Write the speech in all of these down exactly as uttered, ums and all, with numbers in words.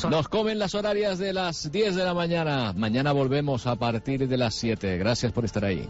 Nos comen las horarias de las diez de la mañana. Mañana volvemos a partir de las siete. Gracias por estar ahí.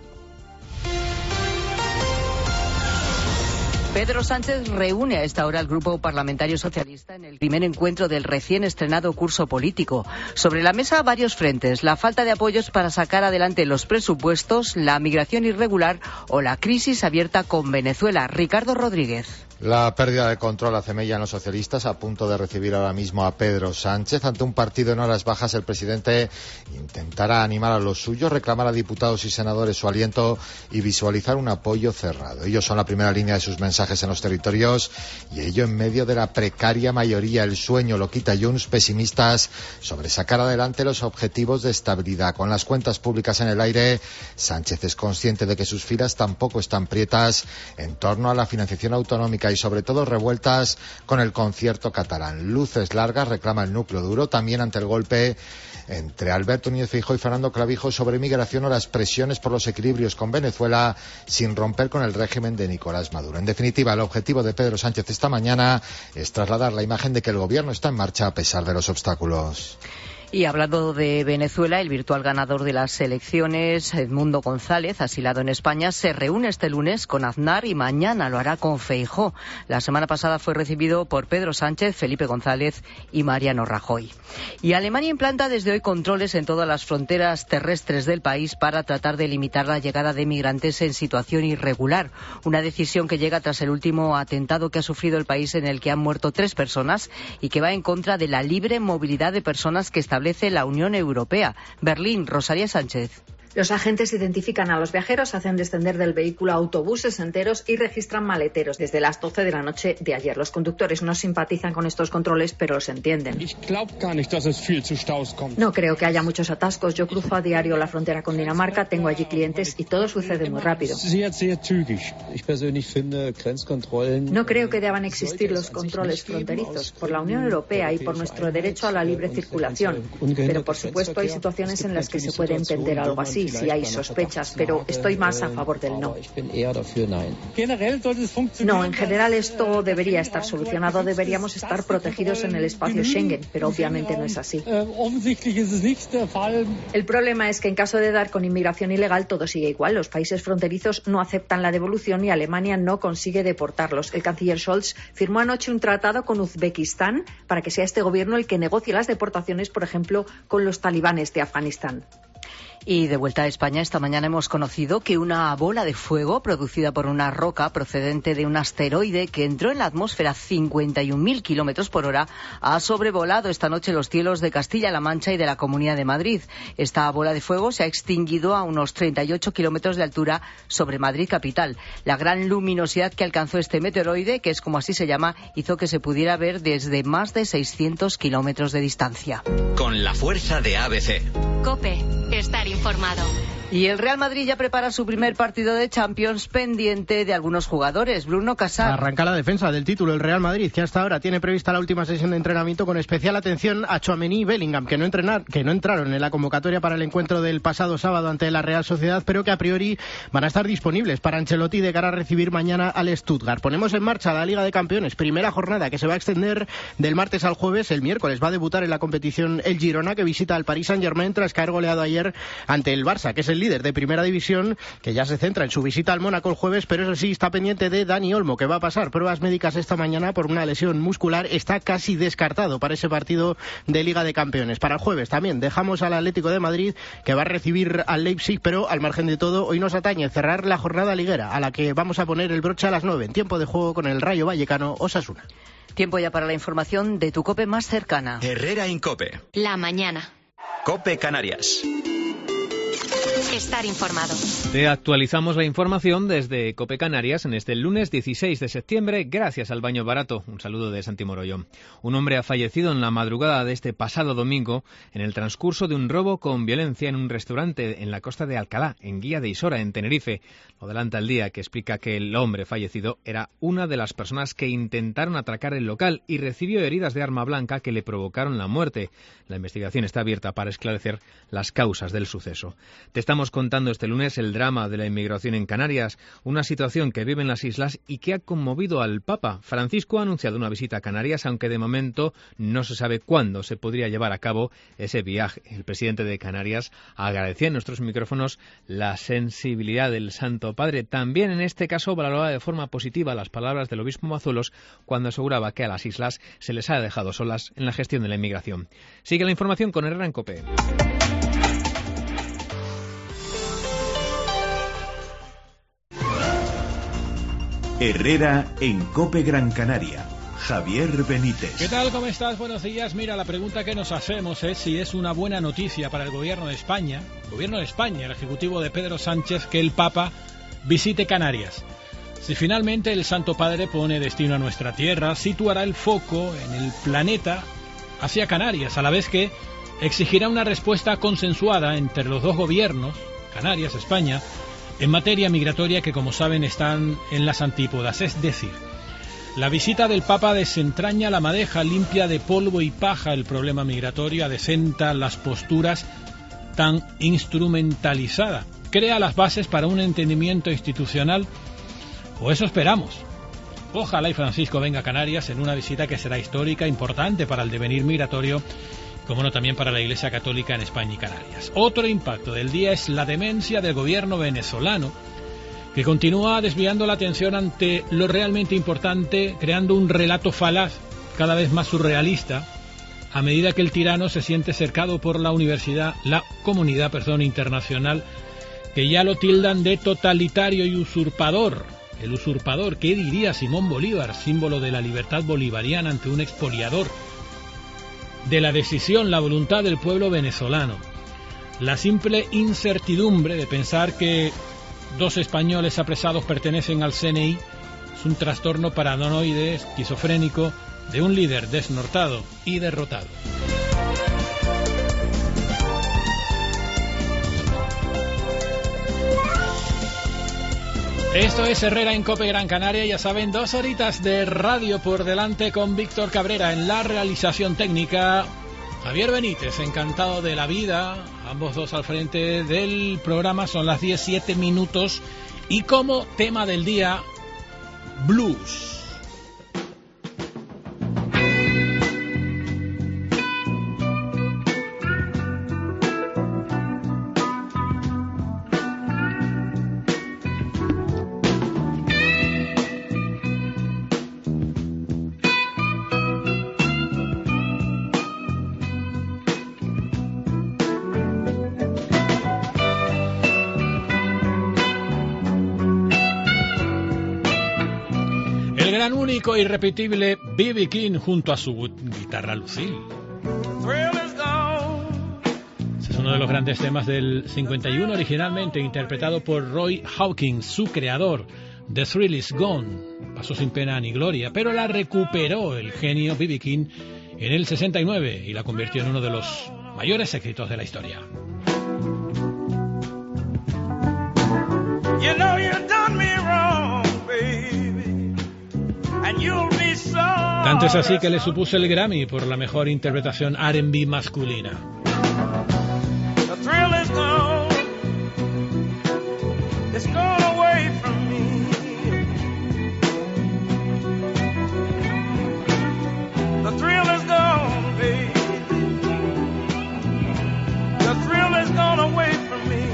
Pedro Sánchez reúne a esta hora al Grupo Parlamentario Socialista en el primer encuentro del recién estrenado curso político. Sobre la mesa varios frentes: la falta de apoyos para sacar adelante los presupuestos, la migración irregular o la crisis abierta con Venezuela. Ricardo Rodríguez. La pérdida de control hace mella en los socialistas, a punto de recibir ahora mismo a Pedro Sánchez. Ante un partido en horas bajas, el presidente intentará animar a los suyos, reclamar a diputados y senadores su aliento y visualizar un apoyo cerrado. Ellos son la primera línea de sus mensajes en los territorios, y ello en medio de la precaria mayoría. El sueño lo quita Junts, pesimistas sobre sacar adelante los objetivos de estabilidad. Con las cuentas públicas en el aire, Sánchez es consciente de que sus filas tampoco están prietas en torno a la financiación autonómica y sobre todo revueltas con el concierto catalán. Luces largas reclama el núcleo duro, también ante el golpe entre Alberto Núñez Feijóo y Fernando Clavijo sobre migración o las presiones por los equilibrios con Venezuela, sin romper con el régimen de Nicolás Maduro. En definitiva, el objetivo de Pedro Sánchez esta mañana es trasladar la imagen de que el gobierno está en marcha a pesar de los obstáculos. Y hablando de Venezuela, el virtual ganador de las elecciones, Edmundo González, asilado en España, se reúne este lunes con Aznar y mañana lo hará con Feijóo. La semana pasada fue recibido por Pedro Sánchez, Felipe González y Mariano Rajoy. Y Alemania implanta desde hoy controles en todas las fronteras terrestres del país para tratar de limitar la llegada de migrantes en situación irregular. Una decisión que llega tras el último atentado que ha sufrido el país, en el que han muerto tres personas y que va en contra de la libre movilidad de personas que establece la Unión Europea. Berlín, Rosalía Sánchez. Los agentes identifican a los viajeros, hacen descender del vehículo autobuses enteros y registran maleteros desde las doce de la noche de ayer. Los conductores no simpatizan con estos controles, pero los entienden. No creo que haya muchos atascos. Yo cruzo a diario la frontera con Dinamarca, tengo allí clientes y todo sucede muy rápido. No creo que deban existir los controles fronterizos por la Unión Europea y por nuestro derecho a la libre circulación. Pero, por supuesto, hay situaciones en las que se puede entender algo así, si hay sospechas, pero estoy más a favor del no. No, en general esto debería estar solucionado, deberíamos estar protegidos en el espacio Schengen, pero obviamente no es así. El problema es que en caso de dar con inmigración ilegal todo sigue igual. Los países fronterizos no aceptan la devolución y Alemania no consigue deportarlos. El canciller Scholz firmó anoche un tratado con Uzbekistán para que sea este gobierno el que negocie las deportaciones, por ejemplo, con los talibanes de Afganistán. Y de vuelta a España, esta mañana hemos conocido que una bola de fuego producida por una roca procedente de un asteroide que entró en la atmósfera a cincuenta y un mil kilómetros por hora ha sobrevolado esta noche los cielos de Castilla-La Mancha y de la Comunidad de Madrid. Esta bola de fuego se ha extinguido a unos treinta y ocho kilómetros de altura sobre Madrid capital. La gran luminosidad que alcanzó este meteoroide, que es como así se llama, hizo que se pudiera ver desde más de seiscientos kilómetros de distancia. Con la fuerza de A B C. COPE. Estar informado. Y el Real Madrid ya prepara su primer partido de Champions, pendiente de algunos jugadores. Bruno Casar. Arranca la defensa del título el Real Madrid, que hasta ahora tiene prevista la última sesión de entrenamiento con especial atención a Tchouaméni y Bellingham, que no, entrenar, que no entraron en la convocatoria para el encuentro del pasado sábado ante la Real Sociedad, pero que a priori van a estar disponibles para Ancelotti de cara a recibir mañana al Stuttgart. Ponemos en marcha la Liga de Campeones, primera jornada que se va a extender del martes al jueves. El miércoles va a debutar en la competición el Girona, que visita al Paris Saint-Germain tras caer goleado ayer ante el Barça, que es el líder de primera división, que ya se centra en su visita al Mónaco el jueves, pero eso sí, está pendiente de Dani Olmo, que va a pasar pruebas médicas esta mañana por una lesión muscular. Está casi descartado para ese partido de Liga de Campeones. Para el jueves también dejamos al Atlético de Madrid, que va a recibir al Leipzig, pero al margen de todo, hoy nos atañe cerrar la jornada liguera, a la que vamos a poner el broche a las nueve, en tiempo de juego con el Rayo Vallecano Osasuna. Tiempo ya para la información de tu COPE más cercana. Herrera Incope. La mañana. COPE Canarias. Estar informado. Te actualizamos la información desde COPE Canarias en este lunes dieciséis de septiembre, gracias al Baño Barato. Un saludo de Santi Moroyo. Un hombre ha fallecido en la madrugada de este pasado domingo en el transcurso de un robo con violencia en un restaurante en la costa de Alcalá, en Guía de Isora, en Tenerife. Lo adelanta El Día, que explica que el hombre fallecido era una de las personas que intentaron atracar el local y recibió heridas de arma blanca que le provocaron la muerte. La investigación está abierta para esclarecer las causas del suceso. Te estamos Estamos contando este lunes el drama de la inmigración en Canarias, una situación que viven las islas y que ha conmovido al Papa. Francisco ha anunciado una visita a Canarias, aunque de momento no se sabe cuándo se podría llevar a cabo ese viaje. El presidente de Canarias agradecía en nuestros micrófonos la sensibilidad del Santo Padre. También en este caso valoraba de forma positiva las palabras del obispo Mazuelos cuando aseguraba que a las islas se les ha dejado solas en la gestión de la inmigración. Sigue la información con Herrera en COPE. Herrera en COPE Gran Canaria. Javier Benítez. ¿Qué tal? ¿Cómo estás? Buenos días. Mira, la pregunta que nos hacemos es si es una buena noticia para el gobierno de España, gobierno de España, el ejecutivo de Pedro Sánchez, que el Papa visite Canarias. Si finalmente el Santo Padre pone destino a nuestra tierra, situará el foco en el planeta hacia Canarias, a la vez que exigirá una respuesta consensuada entre los dos gobiernos, Canarias, España, en materia migratoria que, como saben, están en las antípodas. Es decir, la visita del Papa desentraña la madeja, limpia de polvo y paja el problema migratorio, adecenta las posturas tan instrumentalizadas, crea las bases para un entendimiento institucional, o eso esperamos. Ojalá y Francisco venga a Canarias en una visita que será histórica, importante para el devenir migratorio, como no también para la Iglesia Católica en España y Canarias. Otro impacto del día es la demencia del gobierno venezolano, que continúa desviando la atención ante lo realmente importante, creando un relato falaz cada vez más surrealista, a medida que el tirano se siente cercado por la universidad, la comunidad, perdón, internacional, que ya lo tildan de totalitario y usurpador. El usurpador, ¿qué diría Simón Bolívar, símbolo de la libertad bolivariana ante un expoliador? De la decisión, la voluntad del pueblo venezolano. La simple incertidumbre de pensar que dos españoles apresados pertenecen al C N I es un trastorno paranoide esquizofrénico de un líder desnortado y derrotado. Esto es Herrera en COPE Gran Canaria. Ya saben, dos horitas de radio por delante con Víctor Cabrera en la realización técnica. Javier Benítez, encantado de la vida, ambos dos al frente del programa. Son las diecisiete minutos y como tema del día, blues. Único e irrepetible B B King junto a su guitarra Lucille. Ese es uno de los grandes temas del cincuenta y uno, originalmente interpretado por Roy Hawkins, su creador. The Thrill Is Gone pasó sin pena ni gloria, pero la recuperó el genio B B King en el sesenta y nueve y la convirtió en uno de los mayores éxitos de la historia. You know you done me wrong, baby. Tanto es así que le supuso el Grammy por la mejor interpretación R and B masculina. The thrill is gone. It's gone away from me. The thrill is gone, baby. The thrill is gone away from me.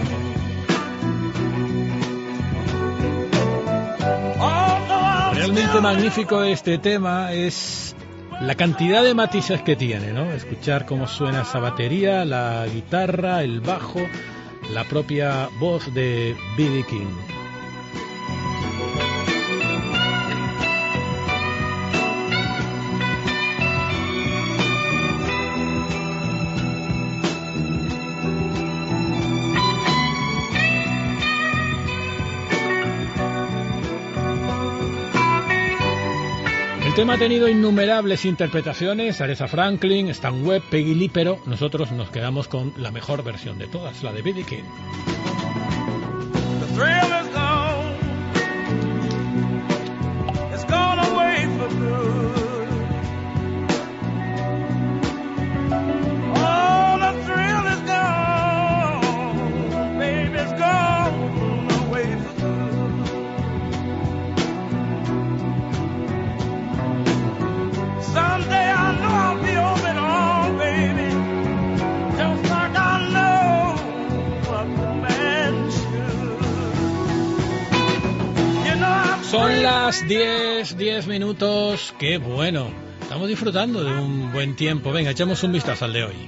Realmente magnífico este tema es la cantidad de matices que tiene, ¿no? Escuchar cómo suena esa batería, la guitarra, el bajo, la propia voz de B B King. El tema ha tenido innumerables interpretaciones, Aretha Franklin, Stan Webb, Peggy Lee, pero nosotros nos quedamos con la mejor versión de todas, la de B B King. The thrill is gone. It's gone away for good. Oh, the thrill is gone, baby. Son las diez, diez minutos. Qué bueno. Estamos disfrutando de un buen tiempo. Venga, echamos un vistazo al de hoy.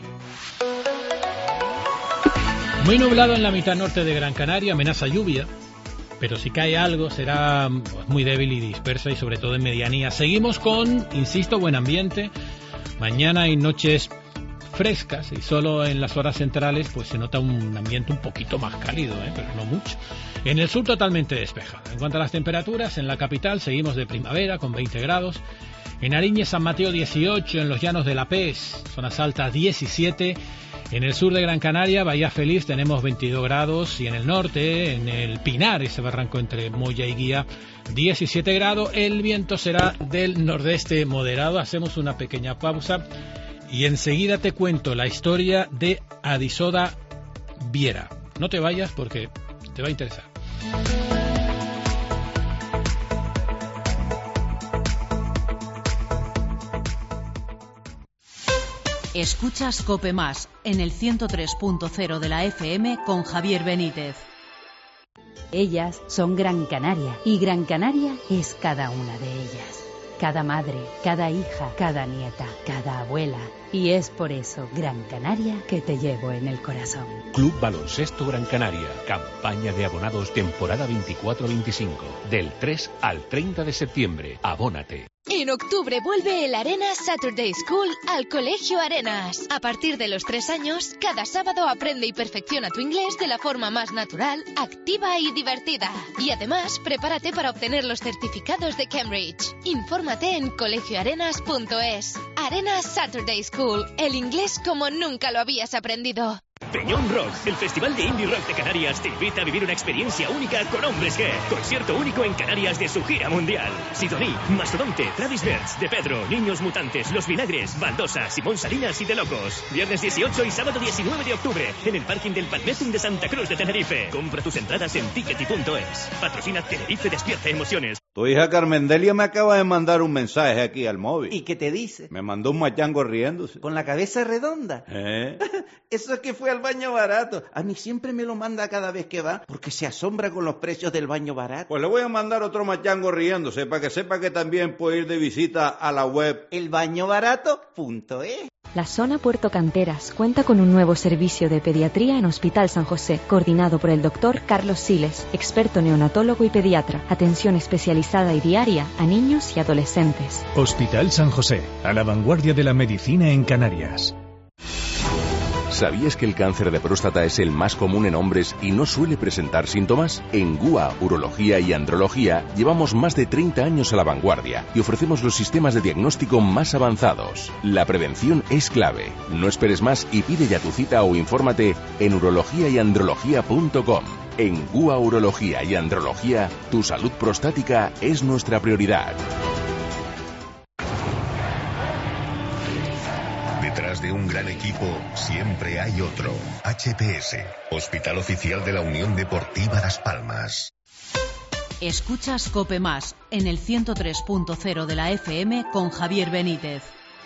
Muy nublado en la mitad norte de Gran Canaria, amenaza lluvia, pero si cae algo será muy débil y dispersa y sobre todo en medianía. Seguimos con, insisto, buen ambiente. Mañana hay noches frescas y solo en las horas centrales pues se nota un ambiente un poquito más cálido, ¿eh? Pero no mucho. En el sur totalmente despejado. En cuanto a las temperaturas, en la capital seguimos de primavera con veinte grados. En Ariñez, San Mateo dieciocho, en los llanos de La Pez, zonas altas diecisiete. En el sur de Gran Canaria, Bahía Feliz, tenemos veintidós grados y en el norte, en el Pinar, ese barranco entre Moya y Guía, diecisiete grados. El viento será del nordeste moderado. Hacemos una pequeña pausa y enseguida te cuento la historia de Adisoda Viera. No te vayas porque te va a interesar. Escuchas COPE Más en el ciento tres punto cero de la F M con Javier Benítez. Ellas son Gran Canaria y Gran Canaria es cada una de ellas. Cada madre, cada hija, cada nieta, cada abuela. Y es por eso, Gran Canaria, que te llevo en el corazón. Club Baloncesto Gran Canaria. Campaña de abonados temporada veinticuatro veinticinco. Del tres al treinta de septiembre. Abónate. En octubre vuelve el Arenas Saturday School al Colegio Arenas. A partir de los tres años, cada sábado aprende y perfecciona tu inglés de la forma más natural, activa y divertida. Y además, prepárate para obtener los certificados de Cambridge. Infórmate en colegio arenas punto es. Arenas Saturday School, el inglés como nunca lo habías aprendido. Peñón Rock, el festival de indie rock de Canarias, te invita a vivir una experiencia única con Hombres G. Concierto único en Canarias de su gira mundial. Sidoní, Mastodonte, Travis Bertz, De Pedro, Niños Mutantes, Los Vinagres, Baldosa, Simón Salinas y De Locos. Viernes dieciocho y sábado diecinueve de octubre en el parking del Palmetum de Santa Cruz de Tenerife. Compra tus entradas en tickety punto es. Patrocina Tenerife Despierta Emociones. Tu hija Carmendelia me acaba de mandar un mensaje aquí al móvil. ¿Y qué te dice? Me mandó un machango riéndose. ¿Con la cabeza redonda? ¿Eh? Eso es que fue al baño barato. A mí siempre me lo manda cada vez que va, porque se asombra con los precios del baño barato. Pues le voy a mandar otro machango riéndose, para que sepa que también puede ir de visita a la web el baño barato punto es. La zona Puerto Canteras cuenta con un nuevo servicio de pediatría en Hospital San José, coordinado por el doctor Carlos Siles, experto neonatólogo y pediatra. Atención especializada y diaria a niños y adolescentes. Hospital San José, a la vanguardia de la medicina en Canarias. ¿Sabías que el cáncer de próstata es el más común en hombres y no suele presentar síntomas? En G U A, Urología y Andrología, llevamos más de treinta años a la vanguardia y ofrecemos los sistemas de diagnóstico más avanzados. La prevención es clave. No esperes más y pide ya tu cita o infórmate en urología y andrología punto com. En G U A, Urología y Andrología, tu salud prostática es nuestra prioridad. Detrás de un gran equipo siempre hay otro. H P S, Hospital Oficial de la Unión Deportiva Las Palmas. Escuchas COPE Más en el ciento tres punto cero de la F M con Javier Benítez.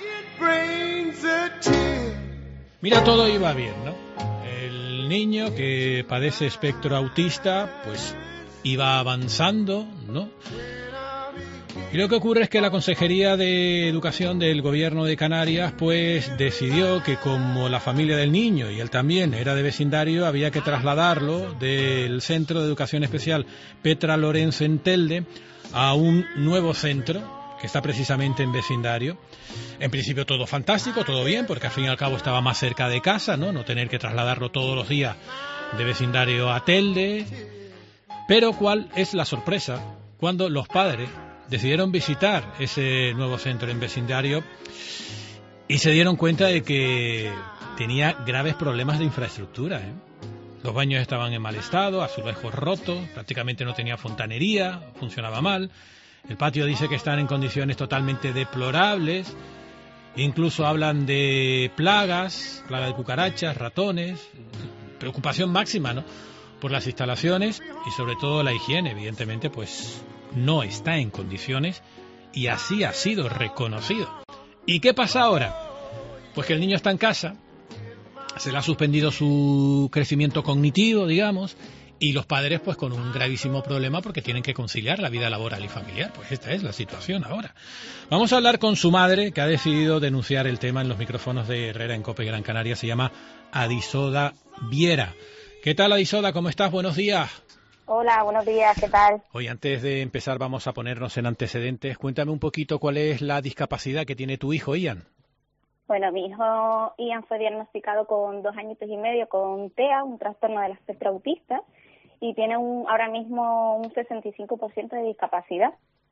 Mira, todo iba bien, ¿no? El niño que padece espectro autista, pues iba avanzando, ¿no? Y lo que ocurre es que la Consejería de Educación del Gobierno de Canarias pues decidió que como la familia del niño y él también era de vecindario, había que trasladarlo del Centro de Educación Especial Petra Lorenzo en Telde a un nuevo centro que está precisamente en vecindario. En principio todo fantástico, todo bien, porque al fin y al cabo estaba más cerca de casa, ¿no? No tener que trasladarlo todos los días de vecindario a Telde. Pero ¿cuál es la sorpresa? Cuando los padres decidieron visitar ese nuevo centro en vecindario y se dieron cuenta de que tenía graves problemas de infraestructura, ¿eh? Los baños estaban en mal estado, azulejos rotos, prácticamente no tenía fontanería, funcionaba mal. El patio dice que están en condiciones totalmente deplorables. Incluso hablan de plagas, plaga de cucarachas, ratones. Preocupación máxima, ¿no?, por las instalaciones y sobre todo la higiene. Evidentemente, pues no está en condiciones y así ha sido reconocido. ¿Y qué pasa ahora? Pues que el niño está en casa, se le ha suspendido su crecimiento cognitivo, digamos, y los padres pues con un gravísimo problema porque tienen que conciliar la vida laboral y familiar. Pues esta es la situación ahora. Vamos a hablar con su madre, que ha decidido denunciar el tema en los micrófonos de Herrera en COPE Gran Canaria. Se llama Adisoda Viera. ¿Qué tal, Adisoda? ¿Cómo estás? Buenos días. Hola, buenos días, ¿qué tal? Hoy, antes de empezar, vamos a ponernos en antecedentes. Cuéntame un poquito cuál es la discapacidad que tiene tu hijo, Ian. Bueno, mi hijo Ian fue diagnosticado con dos añitos y medio con T E A, un trastorno del espectro autista, y tiene un, ahora mismo un sesenta y cinco por ciento de discapacidad,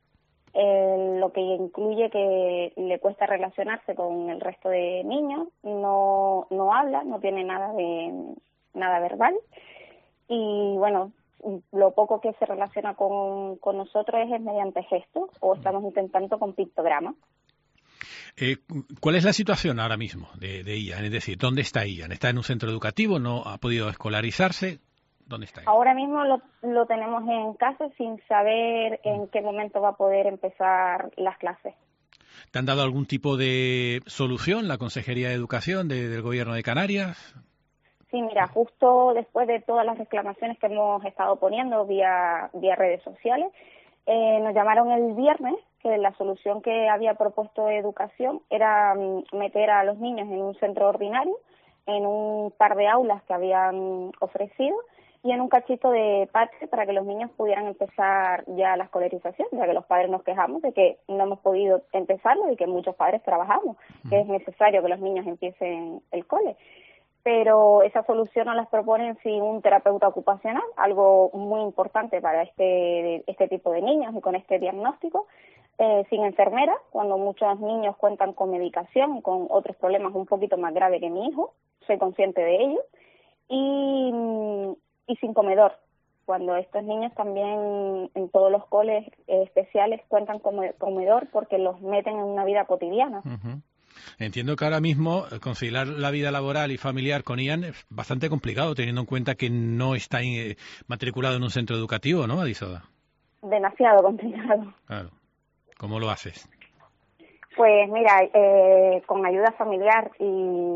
eh, lo que incluye que le cuesta relacionarse con el resto de niños, no, no habla, no tiene nada de nada verbal, y bueno, lo poco que se relaciona con, con nosotros es mediante gestos o estamos intentando con pictogramas. Eh, ¿Cuál es la situación ahora mismo de, de Ian? Es decir, ¿dónde está Ian? ¿Está en un centro educativo? ¿No ha podido escolarizarse? ¿Dónde está Ian? Ahora mismo lo, lo tenemos en casa sin saber en qué momento va a poder empezar las clases. ¿Te han dado algún tipo de solución la Consejería de Educación de, del Gobierno de Canarias? Sí, mira, justo después de todas las reclamaciones que hemos estado poniendo vía, vía redes sociales, eh, nos llamaron el viernes que la solución que había propuesto Educación era um, meter a los niños en un centro ordinario, en un par de aulas que habían ofrecido y en un cachito de patio para que los niños pudieran empezar ya la escolarización, ya que los padres nos quejamos de que no hemos podido empezarlo y que muchos padres trabajamos, mm. que es necesario que los niños empiecen el cole. Pero esa solución nos las proponen sin un terapeuta ocupacional, algo muy importante para este este tipo de niños y con este diagnóstico, eh, sin enfermera, cuando muchos niños cuentan con medicación y con otros problemas un poquito más graves que mi hijo, soy consciente de ello, y, y sin comedor, cuando estos niños también en todos los coles eh, especiales cuentan con comedor porque los meten en una vida cotidiana. Uh-huh. Entiendo que ahora mismo conciliar la vida laboral y familiar con Ian es bastante complicado, teniendo en cuenta que no está eh, matriculado en un centro educativo, ¿no, Adisoda? Demasiado complicado. Claro. ¿Cómo lo haces? Pues mira, eh, con ayuda familiar y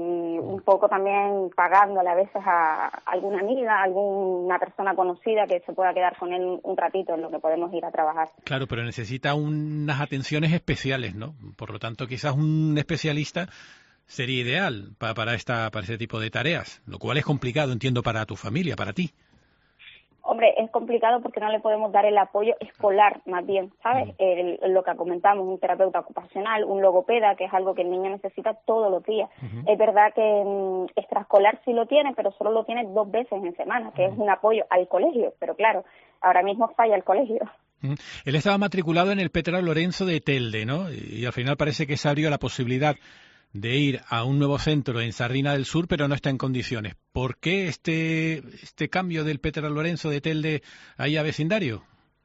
un poco también pagándole a veces a alguna amiga, a alguna persona conocida que se pueda quedar con él un ratito en lo que podemos ir a trabajar. Claro, pero necesita unas atenciones especiales, ¿no? Por lo tanto, quizás un especialista sería ideal para, para, esta, para este tipo de tareas, lo cual es complicado, entiendo, para tu familia, para ti. Hombre, es complicado porque no le podemos dar el apoyo escolar, más bien, ¿sabes? El, lo que comentamos, un terapeuta ocupacional, un logopeda, que es algo que el niño necesita todos los días. Uh-huh. Es verdad que um, extraescolar sí lo tiene, pero solo lo tiene dos veces en semana, que uh-huh. es un apoyo al colegio. Pero claro, ahora mismo falla el colegio. Uh-huh. Él estaba matriculado en el Petra Lorenzo de Telde, ¿no? Y al final parece que se abrió la posibilidad de ir a un nuevo centro en Sardina del Sur, pero no está en condiciones. ¿Por qué este este cambio del Petra Lorenzo de Telde ahí a vecindario?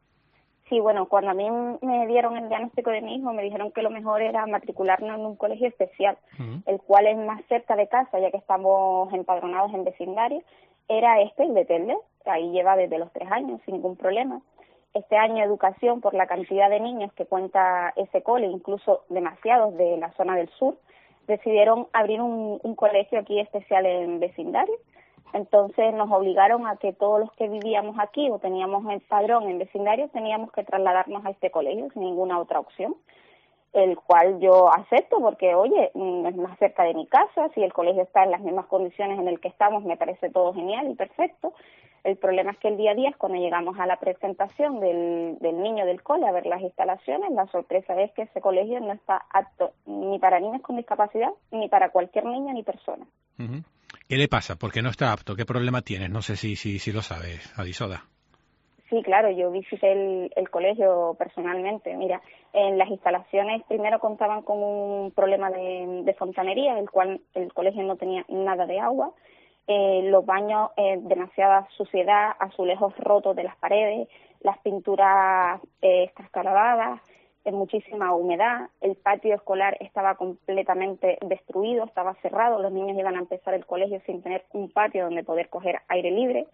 Sí, bueno, cuando a mí me dieron el diagnóstico de mi hijo, me dijeron que lo mejor era matricularnos en un colegio especial, uh-huh. el cual es más cerca de casa, ya que estamos empadronados en vecindario. Era este, el de Telde, ahí lleva desde los tres años, sin ningún problema. Este año Educación, por la cantidad de niños que cuenta ese cole, incluso demasiados de la zona del sur, decidieron abrir un, un colegio aquí especial en vecindario. Entonces nos obligaron a que todos los que vivíamos aquí o teníamos el padrón en vecindario teníamos que trasladarnos a este colegio sin ninguna otra opción, el cual yo acepto porque, oye, es más cerca de mi casa, si el colegio está en las mismas condiciones en el que estamos me parece todo genial y perfecto. El problema es que el día a día, cuando llegamos a la presentación del, del niño del cole a ver las instalaciones, la sorpresa es que ese colegio no está apto ni para niños con discapacidad, ni para cualquier niño ni persona. Uh-huh. ¿Qué le pasa? ¿Por qué no está apto? ¿Qué problema tienes? No sé si, si, si lo sabes, Adisoda. Sí, claro, yo visité el, el colegio personalmente. Mira, en las instalaciones primero contaban con un problema de, de fontanería, el cual el colegio no tenía nada de agua. Eh, los baños, eh, demasiada suciedad, azulejos rotos de las paredes, las pinturas eh, escascaradas, eh, muchísima humedad, el patio escolar estaba completamente destruido, estaba cerrado, los niños iban a empezar el colegio sin tener un patio donde poder coger aire libre.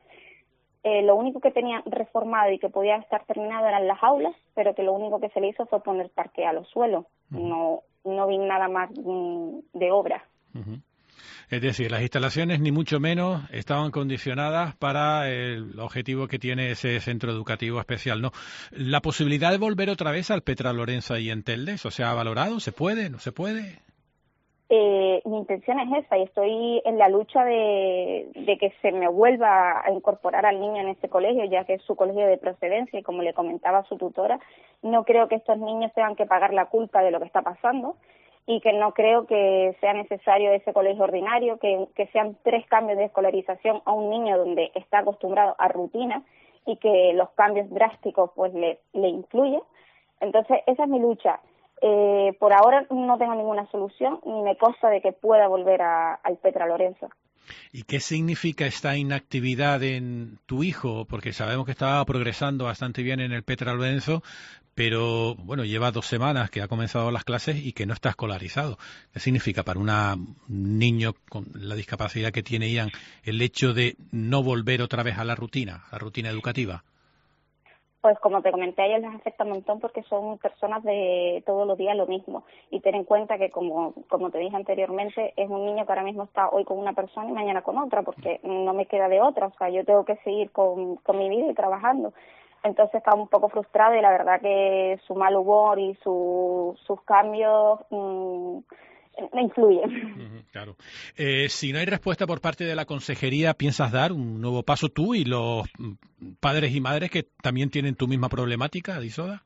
Eh, lo único que tenía reformado y que podía estar terminado eran las aulas, pero que lo único que se le hizo fue poner parqué a los suelos, uh-huh. no, no vi nada más mm, de obra. Uh-huh. Es decir, las instalaciones ni mucho menos estaban condicionadas para el objetivo que tiene ese centro educativo especial, ¿no? La posibilidad de volver otra vez al Petra Lorenza y en Telde, ¿eso se ha valorado? ¿Se puede? ¿No se puede? Eh, mi intención es esa y estoy en la lucha de, de que se me vuelva a incorporar al niño en este colegio, ya que es su colegio de procedencia y como le comentaba su tutora, no creo que estos niños tengan que pagar la culpa de lo que está pasando y que no creo que sea necesario ese colegio ordinario, que, que sean tres cambios de escolarización a un niño donde está acostumbrado a rutina y que los cambios drásticos pues le, le influyen. Entonces esa es mi lucha. Eh, por ahora no tengo ninguna solución ni me consta de que pueda volver a, al Petra Lorenza. ¿Y qué significa esta inactividad en tu hijo? Porque sabemos que estaba progresando bastante bien en el Petra Lorenzo, pero bueno, lleva dos semanas que ha comenzado las clases y que no está escolarizado. ¿Qué significa para una, un niño con la discapacidad que tiene Ian el hecho de no volver otra vez a la rutina, a la rutina educativa? Pues como te comenté, a ellos les afecta un montón porque son personas de todos los días lo mismo. Y ten en cuenta que, como como te dije anteriormente, es un niño que ahora mismo está hoy con una persona y mañana con otra, porque no me queda de otra. O sea, yo tengo que seguir con, con mi vida y trabajando. Entonces está un poco frustrado y la verdad que su mal humor y su, sus cambios mmm, influyen. Claro. Eh, si no hay respuesta por parte de la consejería, ¿piensas dar un nuevo paso tú y los padres y madres que también tienen tu misma problemática, Adisoda?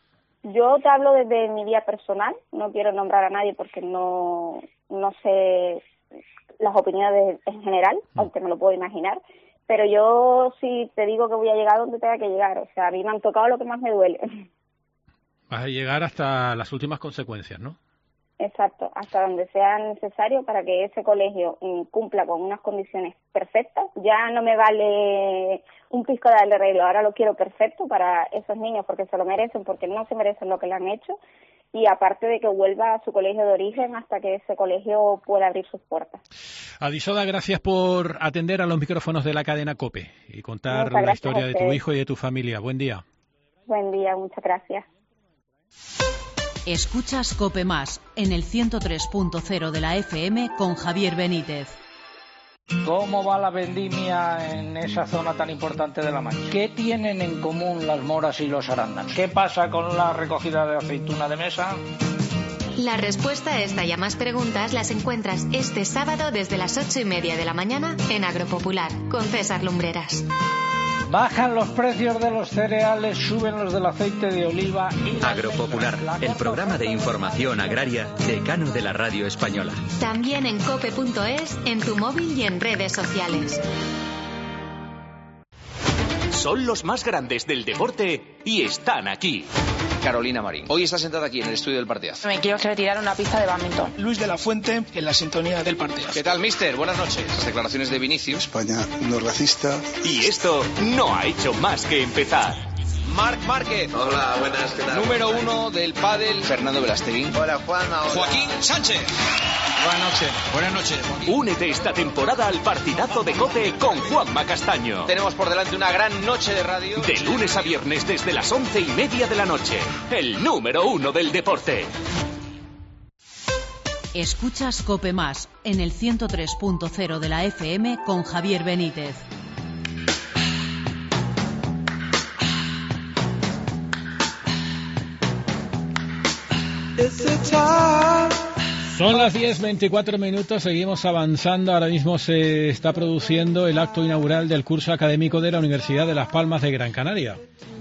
Yo te hablo desde mi vida personal, no quiero nombrar a nadie porque no, no sé las opiniones en general, mm. aunque me lo puedo imaginar, pero yo sí te digo que voy a llegar donde tenga que llegar, o sea, a mí me han tocado lo que más me duele. Vas a llegar hasta las últimas consecuencias, ¿no? Exacto, hasta donde sea necesario para que ese colegio mm, cumpla con unas condiciones perfectas. Ya no me vale un pisco de darle arreglo, ahora lo quiero perfecto para esos niños porque se lo merecen, porque no se merecen lo que le han hecho. Y aparte de que vuelva a su colegio de origen hasta que ese colegio pueda abrir sus puertas. Adisoda, gracias por atender a los micrófonos de la cadena COPE y contar la historia de tu hijo y de tu familia. Buen día. Buen día, muchas gracias. Escuchas COPE Más en el ciento tres punto cero de la F M con Javier Benítez. ¿Cómo va la vendimia en esa zona tan importante de La Mancha? ¿Qué tienen en común las moras y los arándanos? ¿Qué pasa con la recogida de aceituna de mesa? La respuesta a esta y a más preguntas las encuentras este sábado desde las ocho y media de la mañana en Agropopular con César Lumbreras. Bajan los precios de los cereales, suben los del aceite de oliva y... Agropopular, el programa de información agraria decano de la radio española. También en cope punto es, en tu móvil y en redes sociales. Son los más grandes del deporte y están aquí. Carolina Marín. Hoy está sentada aquí en el estudio del partidazo. Me quiero retirar una pista de bádminton. Luis de la Fuente en la sintonía del partidazo. ¿Qué tal, mister? Buenas noches. Las declaraciones de Vinicius. España no es racista. Y esto no ha hecho más que empezar. Marc Márquez. Hola, buenas, ¿qué tal? Número uno del pádel. Fernando Velasteguín. Hola, Juanma. Hola. Joaquín Sánchez. Buenas noches. Buenas noches, Joaquín. Únete esta temporada al partidazo de COPE con Juanma Castaño. Tenemos por delante una gran noche de radio. De lunes a viernes desde las once y media de la noche. El número uno del deporte. Escuchas COPE Más en el ciento tres punto cero de la F M con Javier Benítez. Son las diez veinticuatro minutos, seguimos avanzando. Ahora mismo se está produciendo el acto inaugural del curso académico de la Universidad de Las Palmas de Gran Canaria.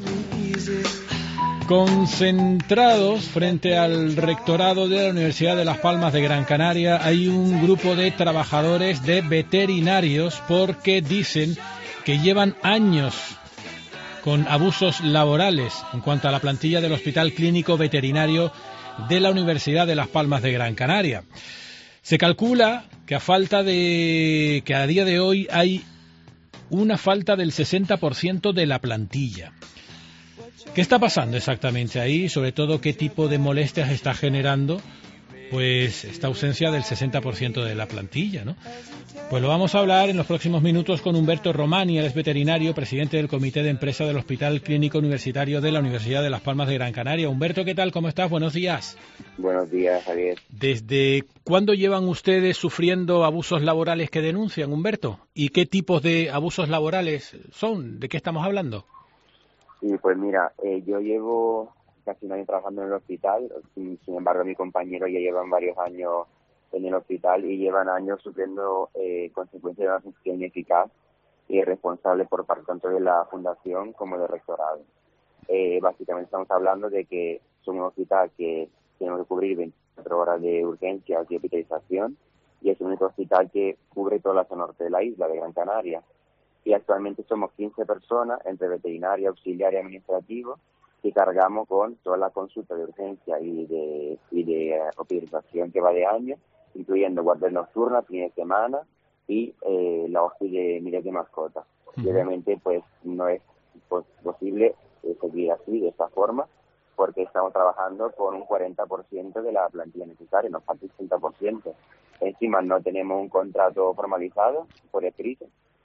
Concentrados frente al rectorado de la Universidad de Las Palmas de Gran Canaria hay un grupo de trabajadores de veterinarios porque dicen que llevan años con abusos laborales en cuanto a la plantilla del Hospital Clínico Veterinario de la Universidad de Las Palmas de Gran Canaria. Se calcula que a falta de que a día de hoy hay una falta del sesenta por ciento de la plantilla. ¿Qué está pasando exactamente ahí? Sobre todo, ¿qué tipo de molestias está generando? pues esta ausencia del sesenta por ciento de la plantilla, ¿no? Pues lo vamos a hablar en los próximos minutos con Humberto Romani, él es veterinario, presidente del Comité de Empresa del Hospital Clínico Universitario de la Universidad de Las Palmas de Gran Canaria. Humberto, ¿qué tal? ¿Cómo estás? Buenos días. Buenos días, Javier. ¿Desde cuándo llevan ustedes sufriendo abusos laborales que denuncian, Humberto? ¿Y qué tipos de abusos laborales son? ¿De qué estamos hablando? Sí, pues mira, eh, yo llevo casi un año trabajando en el hospital, sin, sin embargo mi compañero ya llevan varios años en el hospital y llevan años sufriendo eh, consecuencias de una gestión ineficaz y irresponsable por parte tanto de la fundación como del rectorado. Eh, básicamente estamos hablando de que somos un hospital que tenemos que cubrir veinticuatro horas de urgencias y hospitalización y es el único hospital que cubre toda la zona norte de la isla de Gran Canaria. Y actualmente somos quince personas, entre veterinario, auxiliar y administrativo, que cargamos con toda la consulta de urgencia y de, y de hospitalización que va de año, incluyendo guardias nocturnas, fines de semana y eh, la hospitalización de miles de mascotas. Uh-huh. Y obviamente pues no es pues, posible eh, seguir así, de esta forma, porque estamos trabajando con un cuarenta por ciento de la plantilla necesaria, nos falta el sesenta por ciento. Encima no tenemos un contrato formalizado por escrito,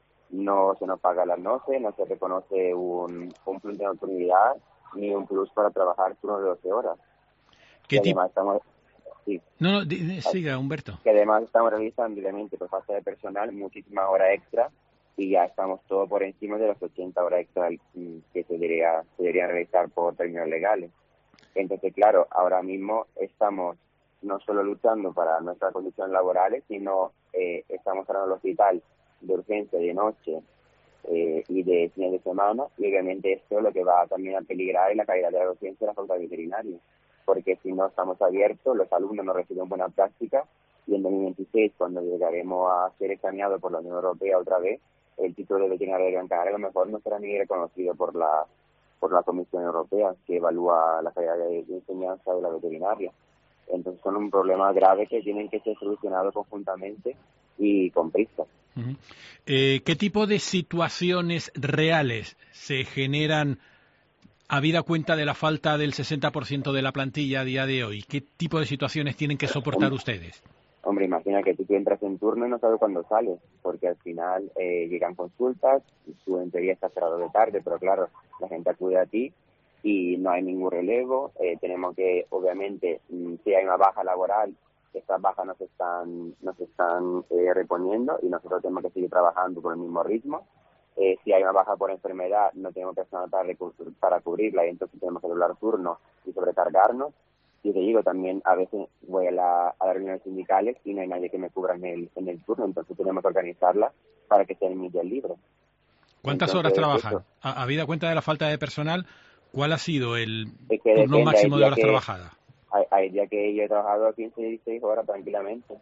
no se nos paga las noches, no se reconoce un, un plus de nocturnidad ni un plus para trabajar turnos de doce horas. ¿Qué tipo? Estamos, sí, no, no, di, di, siga, Humberto. Que además estamos realizando, obviamente, por falta de personal, muchísimas horas extra y ya estamos todo por encima de las ochenta horas extra que se, debería, se deberían realizar por términos legales. Entonces, claro, ahora mismo estamos no solo luchando para nuestras condiciones laborales, sino eh, estamos ahora en el hospital de urgencia de noche eh, y de fines de semana, y obviamente esto lo que va también a peligrar es la calidad de la docencia de la facultad veterinaria, porque si no estamos abiertos, los alumnos no reciben buena práctica, y en dos mil veintiséis, cuando llegaremos a ser examinados por la Unión Europea otra vez, el título de veterinario de Gran Canaria a lo mejor no será ni reconocido por la por la Comisión Europea, que evalúa la calidad de enseñanza de la veterinaria. Entonces son un problema grave que tienen que ser solucionados conjuntamente y con prisa. Uh-huh. Eh, ¿Qué tipo de situaciones reales se generan habida cuenta de la falta del sesenta por ciento de la plantilla a día de hoy? ¿Qué tipo de situaciones tienen que soportar hombre, ustedes? Hombre, imagina que tú entras en turno y no sabes cuándo sales, porque al final eh, llegan consultas, tú en teoría estás cerrado de tarde, pero claro, la gente acude a ti y no hay ningún relevo. Eh, tenemos que, obviamente, si hay una baja laboral, estas bajas no se están no se están eh, reponiendo y nosotros tenemos que seguir trabajando con el mismo ritmo. Eh, si hay una baja por enfermedad, no tenemos personal para, para cubrirla y entonces tenemos que doblar turnos y sobrecargarnos. Y te digo, también a veces voy a, la, a las reuniones sindicales y no hay nadie que me cubra en el, en el turno, entonces tenemos que organizarla para que sean mis días libres. ¿Cuántas entonces, horas trabajan? Eso, a, habida cuenta de la falta de personal, ¿cuál ha sido el es que turno depende, máximo de horas que, trabajadas? Hay, hay días que yo he trabajado quince, dieciséis horas tranquilamente.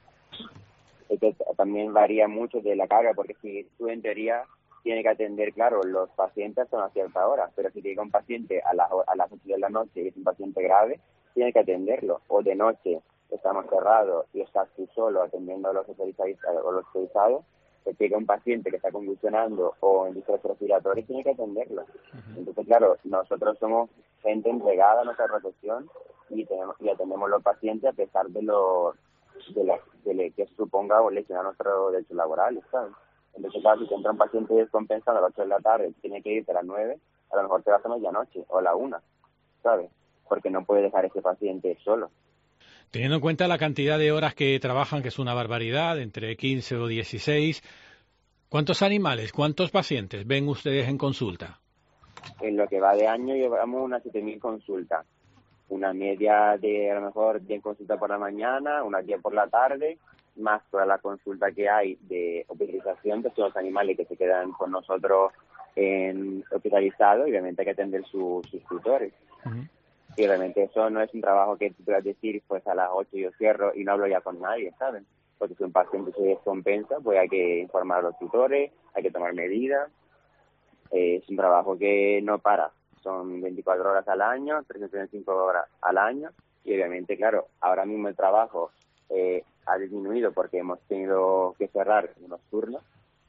Es que también varía mucho de la carga, porque si tú en teoría tienes que atender, claro, los pacientes son a cierta hora, pero si llega un paciente a las, a las ocho de la noche y es un paciente grave, tienes que atenderlo. O de noche estamos cerrados y estás tú solo atendiendo a los especializados, o los especializados, que llega un paciente que está convulsionando o en distrés respiratorio, tienes que atenderlo. Uh-huh. Entonces, claro, nosotros somos gente entregada a nuestra profesión y tenemos y atendemos a los pacientes a pesar de lo de, la, de lo que suponga o lesionar nuestros derechos laborales, ¿sabes? Entonces, claro, si te entra un paciente descompensado a las ocho de la tarde, tiene que irte a las nueve, a lo mejor te vas a medianoche o a la una, ¿sabes? Porque no puede dejar ese paciente solo. Teniendo en cuenta la cantidad de horas que trabajan, que es una barbaridad, entre quince o dieciséis, ¿cuántos animales, cuántos pacientes ven ustedes en consulta? En lo que va de año llevamos unas siete mil consultas. Una media de a lo mejor diez consultas por la mañana, unas diez por la tarde, más toda la consulta que hay de hospitalización de todos los animales que se quedan con nosotros en hospitalizados, y obviamente hay que atender su, sus tutores. Uh-huh. Y obviamente eso no es un trabajo que tú puedas decir, pues a las ocho yo cierro y no hablo ya con nadie, ¿saben? Porque si un paciente se descompensa, pues hay que informar a los tutores, hay que tomar medidas. Eh, es un trabajo que no para. Son veinticuatro horas al año, trescientas treinta y cinco horas al año. Y obviamente, claro, ahora mismo el trabajo eh, ha disminuido porque hemos tenido que cerrar unos turnos,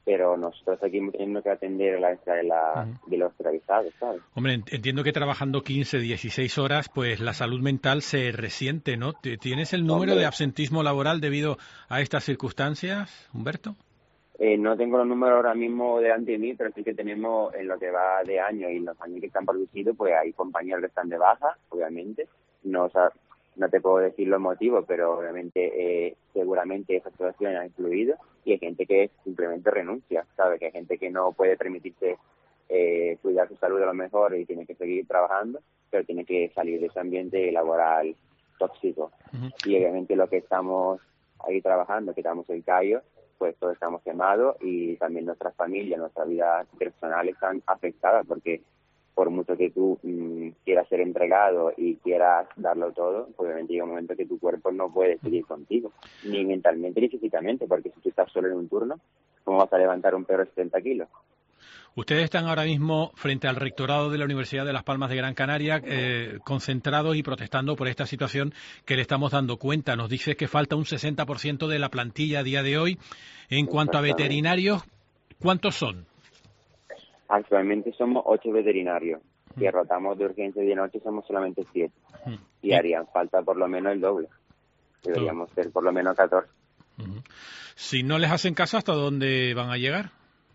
pero nosotros seguimos teniendo que atender la necesidad de, la, uh-huh. de los esclavizados, ¿sabes? Hombre, entiendo que trabajando quince, dieciséis horas, pues la salud mental se resiente, ¿no? ¿Tienes el número Hombre. de absentismo laboral debido a estas circunstancias, Humberto? Eh, no tengo los números ahora mismo delante de mí, pero sí que tenemos en lo que va de año y los años que están producidos, pues hay compañeros que están de baja, obviamente. No, o sea, no te puedo decir los motivos, pero obviamente eh, seguramente esa situación ha influido, y hay gente que simplemente renuncia, ¿sabes? Que hay gente que no puede permitirse eh, cuidar su salud a lo mejor y tiene que seguir trabajando, pero tiene que salir de ese ambiente laboral tóxico. Uh-huh. Y obviamente lo que estamos ahí trabajando, que estamos en Cayo, pues todos estamos quemados, y también nuestras familias, nuestra vida personal están afectadas, porque por mucho que tú mmm, quieras ser entregado y quieras darlo todo, pues obviamente llega un momento que tu cuerpo no puede seguir contigo, ni mentalmente ni físicamente, porque si tú estás solo en un turno, ¿cómo vas a levantar un perro de setenta kilos? Ustedes están ahora mismo frente al rectorado de la Universidad de Las Palmas de Gran Canaria, eh, concentrados y protestando por esta situación que le estamos dando cuenta. Nos dice que falta un sesenta por ciento de la plantilla a día de hoy. En cuanto a veterinarios, ¿cuántos son? Actualmente somos ocho veterinarios. Si mm. rotamos de urgencia y de noche somos solamente siete. Mm. Y harían falta por lo menos el doble. Deberíamos Todo. ser por lo menos catorce. Mm. Si no les hacen caso, ¿hasta dónde van a llegar?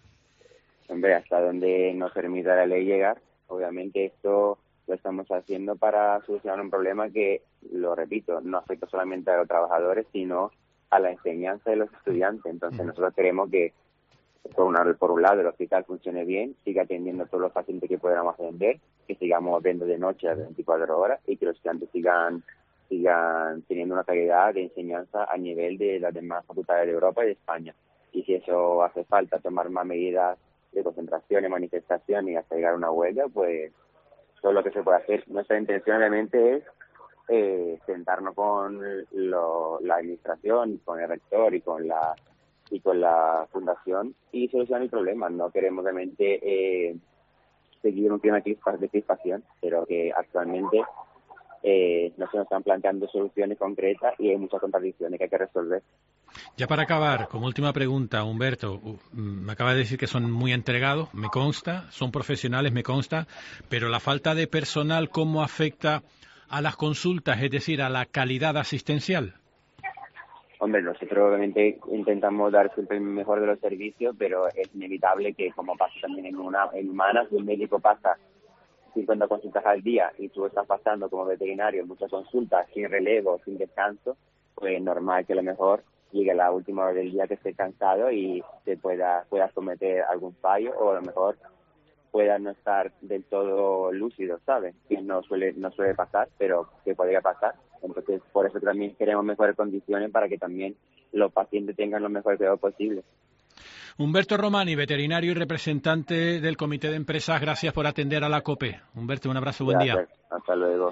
Hombre, hasta donde nos permita la ley llegar. Obviamente esto lo estamos haciendo para solucionar un problema que, lo repito, no afecta solamente a los trabajadores, sino a la enseñanza de los estudiantes. Entonces mm. nosotros queremos que, por, una, por un lado, el hospital funcione bien, siga atendiendo a todos los pacientes que podamos atender, que sigamos viendo de noche a veinticuatro horas, y que los estudiantes sigan sigan teniendo una calidad de enseñanza a nivel de las demás facultades de Europa y de España. Y si eso hace falta, tomar más medidas de concentración y manifestación y hasta llegar a una huelga, pues todo lo que se puede hacer. Nuestra intención realmente es eh, sentarnos con lo, la administración, con el rector y con la y con la fundación y solucionar el problema. No queremos realmente eh, seguir un clima de crispación, pero que actualmente eh, no se nos están planteando soluciones concretas y hay muchas contradicciones que hay que resolver. Ya para acabar, como última pregunta, Humberto, me acaba de decir que son muy entregados, me consta, son profesionales, me consta, pero la falta de personal, ¿cómo afecta a las consultas, es decir, a la calidad asistencial? Hombre, nosotros obviamente intentamos dar siempre el mejor de los servicios, pero es inevitable que, como pasa también en una en humanas, si un médico pasa cincuenta consultas al día y tú estás pasando como veterinario muchas consultas sin relevo, sin descanso, pues es normal que a lo mejor llegue a la última hora del día que esté cansado y te pueda puedas cometer algún fallo, o a lo mejor puedas no estar del todo lúcido, ¿sabes? Que no suele no suele pasar, pero que podría pasar. Entonces, por eso también queremos mejores condiciones para que también los pacientes tengan los mejores cuidados posibles. Humberto Romani, veterinario y representante del Comité de Empresas, gracias por atender a la COPE. Humberto, un abrazo, buen gracias. día. Hasta luego.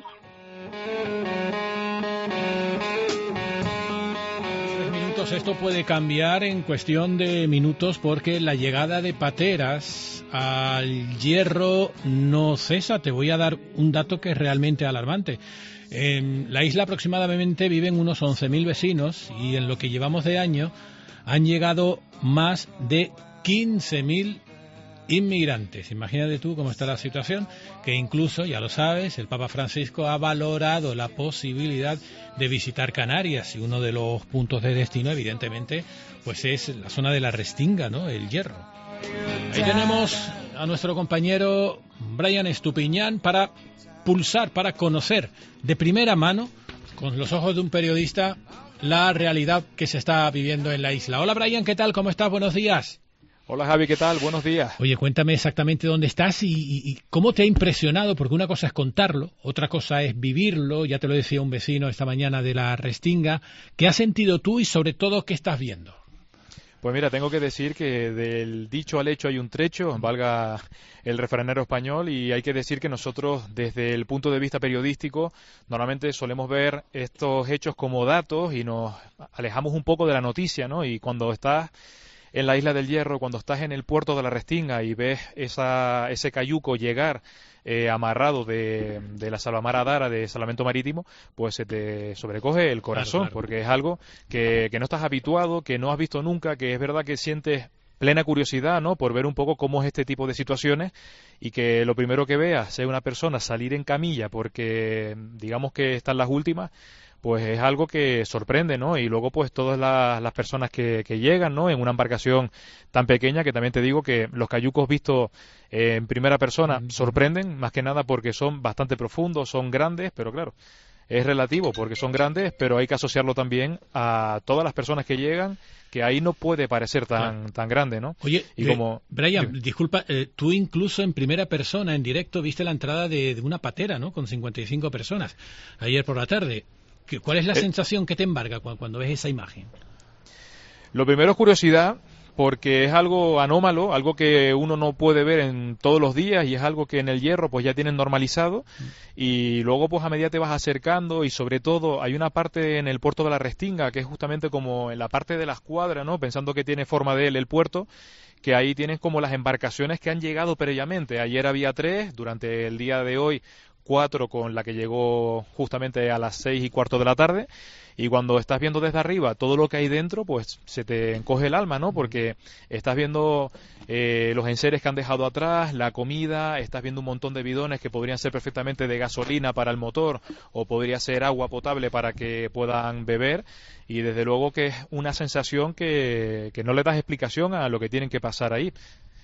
Esto puede cambiar en cuestión de minutos, porque la llegada de pateras al Hierro no cesa. Te voy a dar un dato que es realmente alarmante. En la isla aproximadamente viven unos once mil vecinos y en lo que llevamos de año han llegado más de quince mil inmigrantes. Imagínate tú cómo está la situación, que incluso, ya lo sabes, el Papa Francisco ha valorado la posibilidad de visitar Canarias, y uno de los puntos de destino, evidentemente, pues es la zona de la Restinga, ¿no? El Hierro. Ahí tenemos a nuestro compañero Brian Estupiñán para pulsar, para conocer de primera mano, con los ojos de un periodista, la realidad que se está viviendo en la isla. Hola Brian, ¿qué tal? ¿Cómo estás? Buenos días. Hola Javi, ¿qué tal? Buenos días. Oye, cuéntame exactamente dónde estás y, y, y cómo te ha impresionado, porque una cosa es contarlo, otra cosa es vivirlo. Ya te lo decía un vecino esta mañana de la Restinga. ¿Qué has sentido tú y sobre todo qué estás viendo? Pues mira, tengo que decir que del dicho al hecho hay un trecho, valga el refranero español, y hay que decir que nosotros desde el punto de vista periodístico normalmente solemos ver estos hechos como datos y nos alejamos un poco de la noticia, ¿no? Y cuando estás en la isla del Hierro, cuando estás en el puerto de la Restinga y ves esa, ese cayuco llegar eh, amarrado de, de la salvamar Adara de Salvamento Marítimo, pues se te sobrecoge el corazón, claro, claro. Porque es algo que, que no estás habituado, que no has visto nunca, que es verdad que sientes plena curiosidad, ¿no?, por ver un poco cómo es este tipo de situaciones, y que lo primero que veas sea una persona salir en camilla porque digamos que están las últimas, pues es algo que sorprende, ¿no? Y luego pues todas las, las personas que, que llegan, ¿no?, en una embarcación tan pequeña, que también te digo que los cayucos vistos eh, en primera persona sorprenden, más que nada porque son bastante profundos, son grandes, pero claro, es relativo porque son grandes, pero hay que asociarlo también a todas las personas que llegan, que ahí no puede parecer tan claro. tan grande, ¿no? Oye, y eh, como Brian, sí. disculpa, eh, tú incluso en primera persona, en directo, viste la entrada de, de una patera, ¿no?, con cincuenta y cinco personas, ayer por la tarde. ¿Cuál es la eh, sensación que te embarga cuando, cuando ves esa imagen? Lo primero es curiosidad, porque es algo anómalo, algo que uno no puede ver en todos los días, y es algo que en el Hierro pues ya tienen normalizado, y luego pues a medida te vas acercando, y sobre todo hay una parte en el puerto de la Restinga que es justamente como en la parte de la escuadra, ¿no?, pensando que tiene forma de él el puerto, que ahí tienes como las embarcaciones que han llegado previamente. Ayer había tres, durante el día de hoy cuatro, con la que llegó justamente a las seis y cuarto de la tarde, y cuando estás viendo desde arriba todo lo que hay dentro, pues se te encoge el alma, ¿no?, porque estás viendo eh, los enseres que han dejado atrás, la comida, estás viendo un montón de bidones que podrían ser perfectamente de gasolina para el motor, o podría ser agua potable para que puedan beber, y desde luego que es una sensación que, que no le das explicación a lo que tienen que pasar ahí.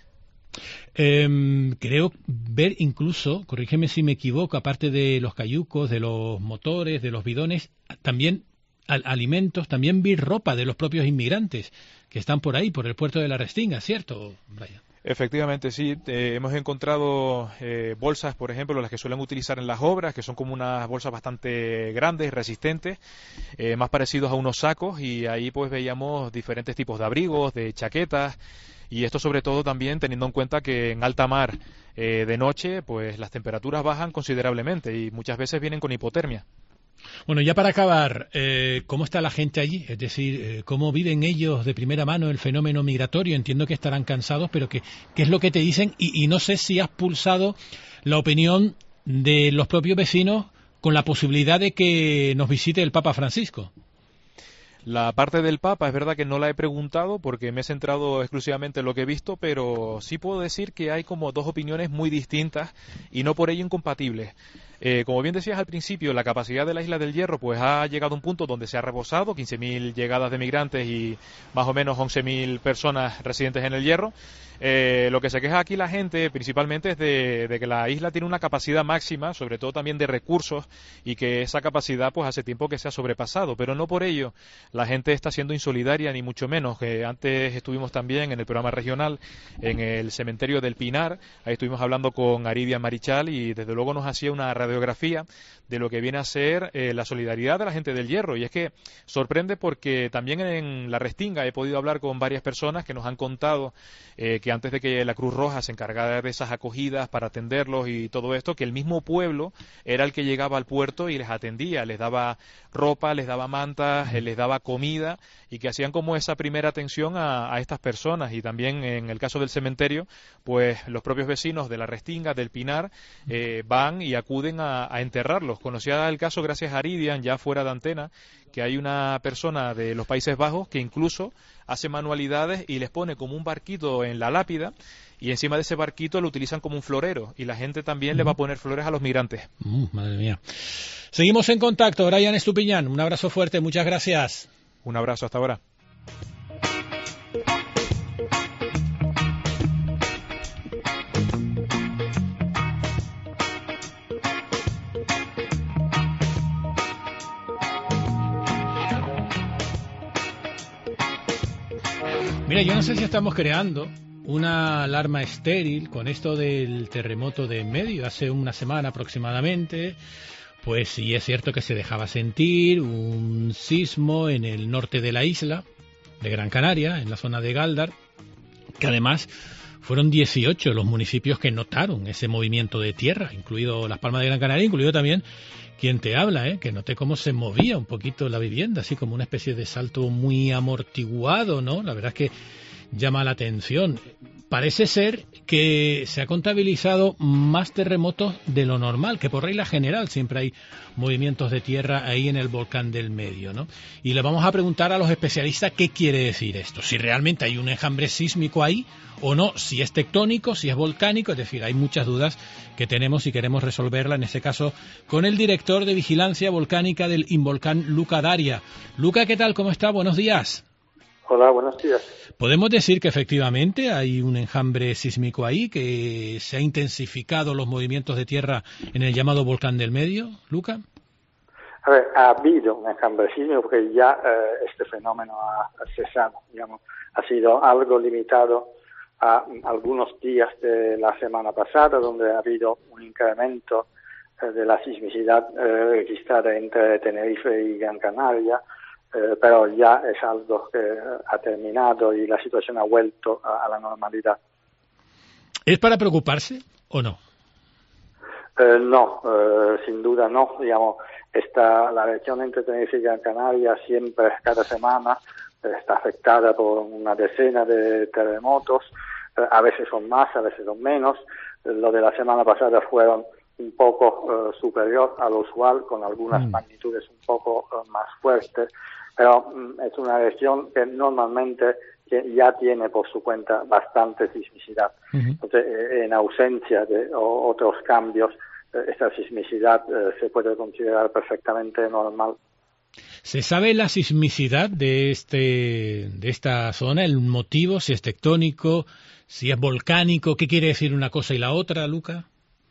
Eh, creo ver incluso, corrígeme si me equivoco, aparte de los cayucos, de los motores, de los bidones, también al, alimentos, también vi ropa de los propios inmigrantes que están por ahí, por el puerto de la Restinga, ¿cierto, Brian? Efectivamente, sí. Eh, hemos encontrado eh, bolsas, por ejemplo, las que suelen utilizar en las obras, que son como unas bolsas bastante grandes, resistentes, eh, más parecidos a unos sacos, y ahí pues veíamos diferentes tipos de abrigos, de chaquetas. Y esto sobre todo también teniendo en cuenta que en alta mar eh, de noche pues las temperaturas bajan considerablemente y muchas veces vienen con hipotermia. Bueno, ya para acabar, eh, ¿cómo está la gente allí? Es decir, eh, ¿cómo viven ellos de primera mano el fenómeno migratorio? Entiendo que estarán cansados, pero ¿qué, qué es lo que te dicen? Y, y no sé si has pulsado la opinión de los propios vecinos con la posibilidad de que nos visite el Papa Francisco. La parte del Papa es verdad que no la he preguntado porque me he centrado exclusivamente en lo que he visto, pero sí puedo decir que hay como dos opiniones muy distintas y no por ello incompatibles. Eh, como bien decías al principio, la capacidad de la Isla del Hierro pues ha llegado a un punto donde se ha rebosado, quince mil llegadas de migrantes y más o menos once mil personas residentes en el Hierro. Eh, lo que se queja aquí la gente principalmente es de, de que la isla tiene una capacidad máxima, sobre todo también de recursos, y que esa capacidad pues hace tiempo que se ha sobrepasado, pero no por ello la gente está siendo insolidaria ni mucho menos. Que antes estuvimos también en el programa regional en el cementerio del Pinar, ahí estuvimos hablando con Aridia Marichal y desde luego nos hacía una radiografía de lo que viene a ser eh, la solidaridad de la gente del Hierro, y es que sorprende porque también en la Restinga he podido hablar con varias personas que nos han contado eh, que antes de que la Cruz Roja se encargara de esas acogidas para atenderlos y todo esto, que el mismo pueblo era el que llegaba al puerto y les atendía, les daba ropa, les daba mantas, les daba comida, y que hacían como esa primera atención a, a estas personas. Y también en el caso del cementerio, pues los propios vecinos de la Restinga, del Pinar, eh, van y acuden a, a enterrarlos. Conocía el caso gracias a Aridian, ya fuera de antena, que hay una persona de los Países Bajos que incluso hace manualidades y les pone como un barquito en la lápida, y encima de ese barquito lo utilizan como un florero, y la gente también uh-huh. le va a poner flores a los migrantes. Uh, madre mía. Seguimos en contacto. Brian Estupiñán, un abrazo fuerte, muchas gracias. Un abrazo, hasta ahora. Mira, yo no sé si estamos creando una alarma estéril con esto del terremoto de en medio, hace una semana aproximadamente. Pues sí, es cierto que se dejaba sentir un sismo en el norte de la isla de Gran Canaria, en la zona de Gáldar, que además fueron dieciocho los municipios que notaron ese movimiento de tierra, incluido Las Palmas de Gran Canaria, incluido también quien te habla, ¿eh? Que noté cómo se movía un poquito la vivienda, así como una especie de salto muy amortiguado, ¿no? La verdad es que llama la atención. parece ser que se ha contabilizado más terremotos de lo normal, que por regla general siempre hay movimientos de tierra ahí en el volcán del Medio, ¿no? Y le vamos a preguntar a los especialistas qué quiere decir esto, si realmente hay un enjambre sísmico ahí o no, si es tectónico, si es volcánico, es decir, hay muchas dudas que tenemos y queremos resolverla, en este caso, con el director de Vigilancia Volcánica del Involcán, Luca Daria. Luca, ¿qué tal? ¿Cómo está? Buenos días. Hola, buenos días. ¿Podemos decir que efectivamente hay un enjambre sísmico ahí, que se ha intensificado los movimientos de tierra en el llamado volcán del Medio, Luca? A ver, ha habido un enjambre sísmico porque ya eh, este fenómeno ha, ha cesado, digamos, ha sido algo limitado a algunos días de la semana pasada, donde ha habido un incremento eh, de la sismicidad eh, registrada entre Tenerife y Gran Canaria. Eh, pero ya es algo que ha terminado y la situación ha vuelto a, a la normalidad. ¿Es para preocuparse o no? Eh, no, eh, sin duda no. Digamos, esta, la región entre Tenerife y Gran Canaria siempre, cada semana, eh, está afectada por una decena de terremotos. Eh, a veces son más, a veces son menos. Eh, lo de la semana pasada fueron un poco eh, superior a lo usual, con algunas mm. magnitudes un poco eh, más fuertes. Pero mm, es una región que normalmente ya tiene por su cuenta bastante sismicidad. Uh-huh. Entonces, eh, en ausencia de o, otros cambios, eh, esta sismicidad eh, se puede considerar perfectamente normal. ¿Se sabe la sismicidad de este de esta zona, el motivo, si es tectónico, si es volcánico? ¿Qué quiere decir una cosa y la otra, Luca?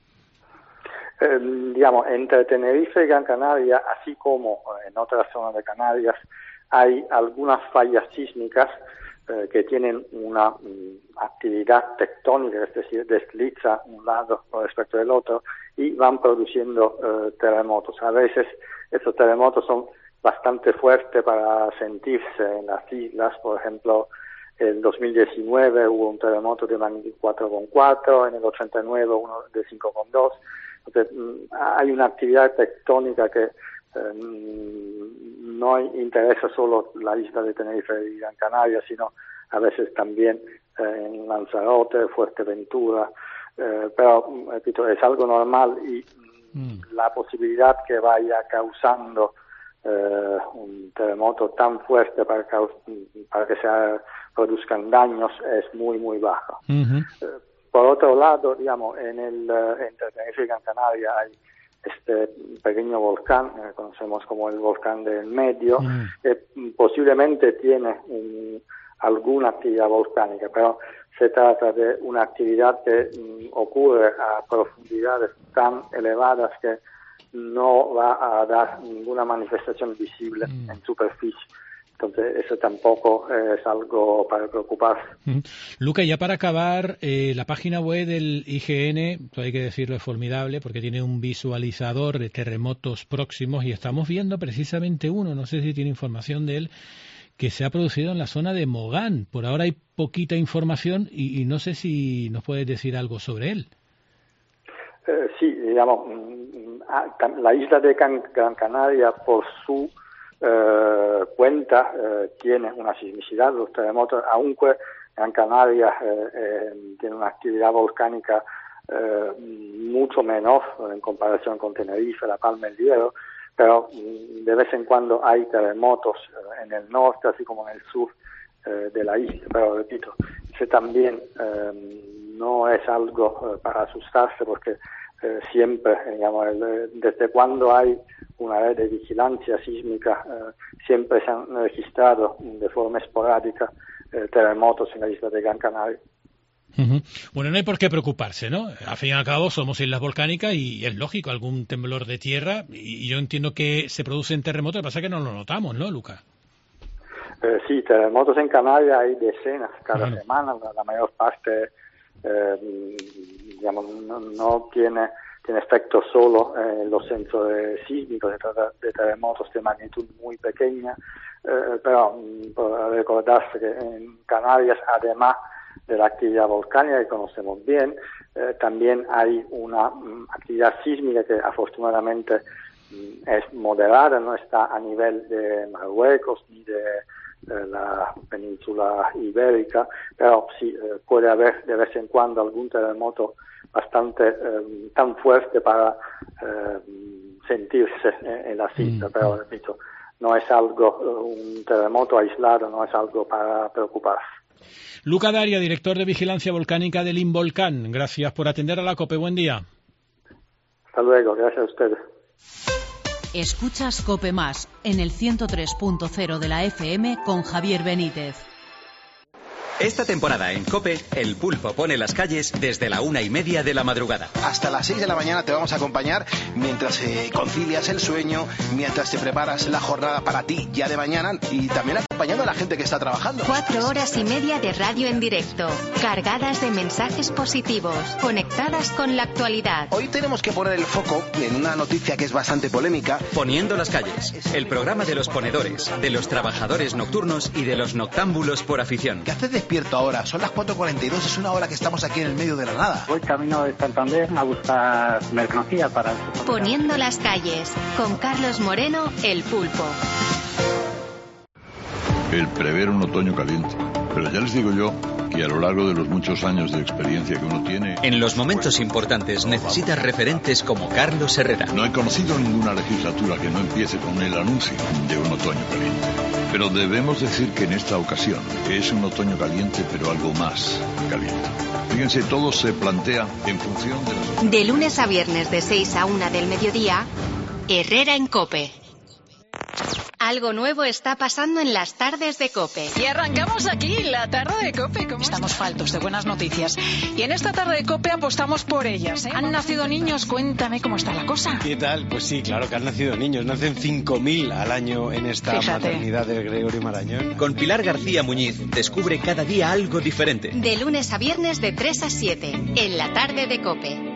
Eh, digamos, entre Tenerife y Gran Canaria, así como en otras zonas de Canarias, hay algunas fallas sísmicas eh, que tienen una um, actividad tectónica, es decir, desliza un lado con respecto del otro y van produciendo eh, terremotos. A veces esos terremotos son bastante fuertes para sentirse en las islas. Por ejemplo, en dos mil diecinueve hubo un terremoto de magnitud cuatro coma cuatro, en el ochenta y nueve uno de cinco coma dos. Entonces, hay una actividad tectónica que eh, no interesa solo la isla de Tenerife y Gran Canaria, sino a veces también eh, en Lanzarote, Fuerteventura, eh, pero, repito, es algo normal y mm. la posibilidad que vaya causando eh, un terremoto tan fuerte para, para que se produzcan daños es muy, muy baja. Uh-huh. Eh, Por otro lado, digamos, en el entre Tenerife y Gran Canaria hay este pequeño volcán, que conocemos como el volcán del Medio, mm. que posiblemente tiene un, alguna actividad volcánica, pero se trata de una actividad que um, ocurre a profundidades tan elevadas que no va a dar ninguna manifestación visible mm. en superficie. Entonces, eso tampoco es algo para preocuparse. Uh-huh. Luca, ya para acabar, eh, la página web del I G N, hay que decirlo, es formidable porque tiene un visualizador de terremotos próximos y estamos viendo precisamente uno, no sé si tiene información de él, que se ha producido en la zona de Mogán. Por ahora hay poquita información y, y no sé si nos puedes decir algo sobre él. Eh, sí, digamos, la isla de Gran Canaria, por su Eh, cuenta, eh, tiene una sismicidad, los terremotos, aunque Gran Canaria eh, eh, tiene una actividad volcánica eh, mucho menor en comparación con Tenerife, La Palma y el Hierro, pero mm, de vez en cuando hay terremotos eh, en el norte, así como en el sur eh, de la isla, pero repito, ese también eh, no es algo eh, para asustarse porque eh, siempre, digamos, el, desde cuando hay una red de vigilancia sísmica, eh, siempre se han registrado de forma esporádica eh, terremotos en la isla de Gran Canaria. Uh-huh. Bueno, no hay por qué preocuparse, ¿no? Al fin y al cabo somos islas volcánicas y es lógico algún temblor de tierra y yo entiendo que se producen terremotos, lo que pasa es que no lo notamos, ¿no, Luca? Eh, sí, terremotos en Canarias hay decenas cada bueno. semana, la, la mayor parte eh, digamos, no, no tiene tiene efecto solo en eh, los sensores sísmicos, se trata de terremotos de magnitud muy pequeña, eh, pero um, por recordarse que en Canarias, además de la actividad volcánica que conocemos bien, eh, también hay una um, actividad sísmica que afortunadamente um, es moderada, no está a nivel de Marruecos ni de eh, la península ibérica, pero sí eh, puede haber de vez en cuando algún terremoto bastante eh, tan fuerte para eh, sentirse en, en la cita, mm. pero repito, no es algo, un terremoto aislado, no es algo para preocuparse. Luca Daria, director de Vigilancia Volcánica del Involcán, gracias por atender a la COPE. Buen día. Hasta luego, gracias a ustedes. Escuchas COPE Más en el ciento tres punto cero de la F M con Javier Benítez. Esta temporada en COPE, el pulpo pone las calles desde la una y media de la madrugada. Hasta las seis de la mañana te vamos a acompañar mientras eh, concilias el sueño, mientras te preparas la jornada para ti ya de mañana y también acompañando a la gente que está trabajando. Cuatro horas y media de radio en directo, cargadas de mensajes positivos, conectadas con la actualidad. Hoy tenemos que poner el foco en una noticia que es bastante polémica. Poniendo las calles, el programa de los ponedores, de los trabajadores nocturnos y de los noctámbulos por afición. ¿Qué haces despierto ahora? Son las cuatro cuarenta y dos, es una hora que estamos aquí en el medio de la nada. Voy camino de Santander a buscar mercancía para... Poniendo las calles, con Carlos Moreno, el pulpo. El prever un otoño caliente. Pero ya les digo yo que a lo largo de los muchos años de experiencia que uno tiene... En los momentos importantes necesitas referentes como Carlos Herrera. No he conocido ninguna legislatura que no empiece con el anuncio de un otoño caliente. Pero debemos decir que en esta ocasión es un otoño caliente, pero algo más caliente. Fíjense, todo se plantea en función de... Las... De lunes a viernes de seis a una del mediodía, Herrera en COPE. Algo nuevo está pasando en las tardes de COPE. Y arrancamos aquí, la tarde de COPE. ¿Cómo estamos faltos de buenas noticias? Y en esta tarde de COPE apostamos por ellas, ¿eh? ¿Han nacido niños? Cuéntame cómo está la cosa. ¿Qué tal? Pues sí, claro que han nacido niños. Nacen cinco mil al año en esta Fíjate. maternidad del Gregorio Marañón. Con Pilar García Muñiz descubre cada día algo diferente. De lunes a viernes de tres a siete, en la tarde de COPE.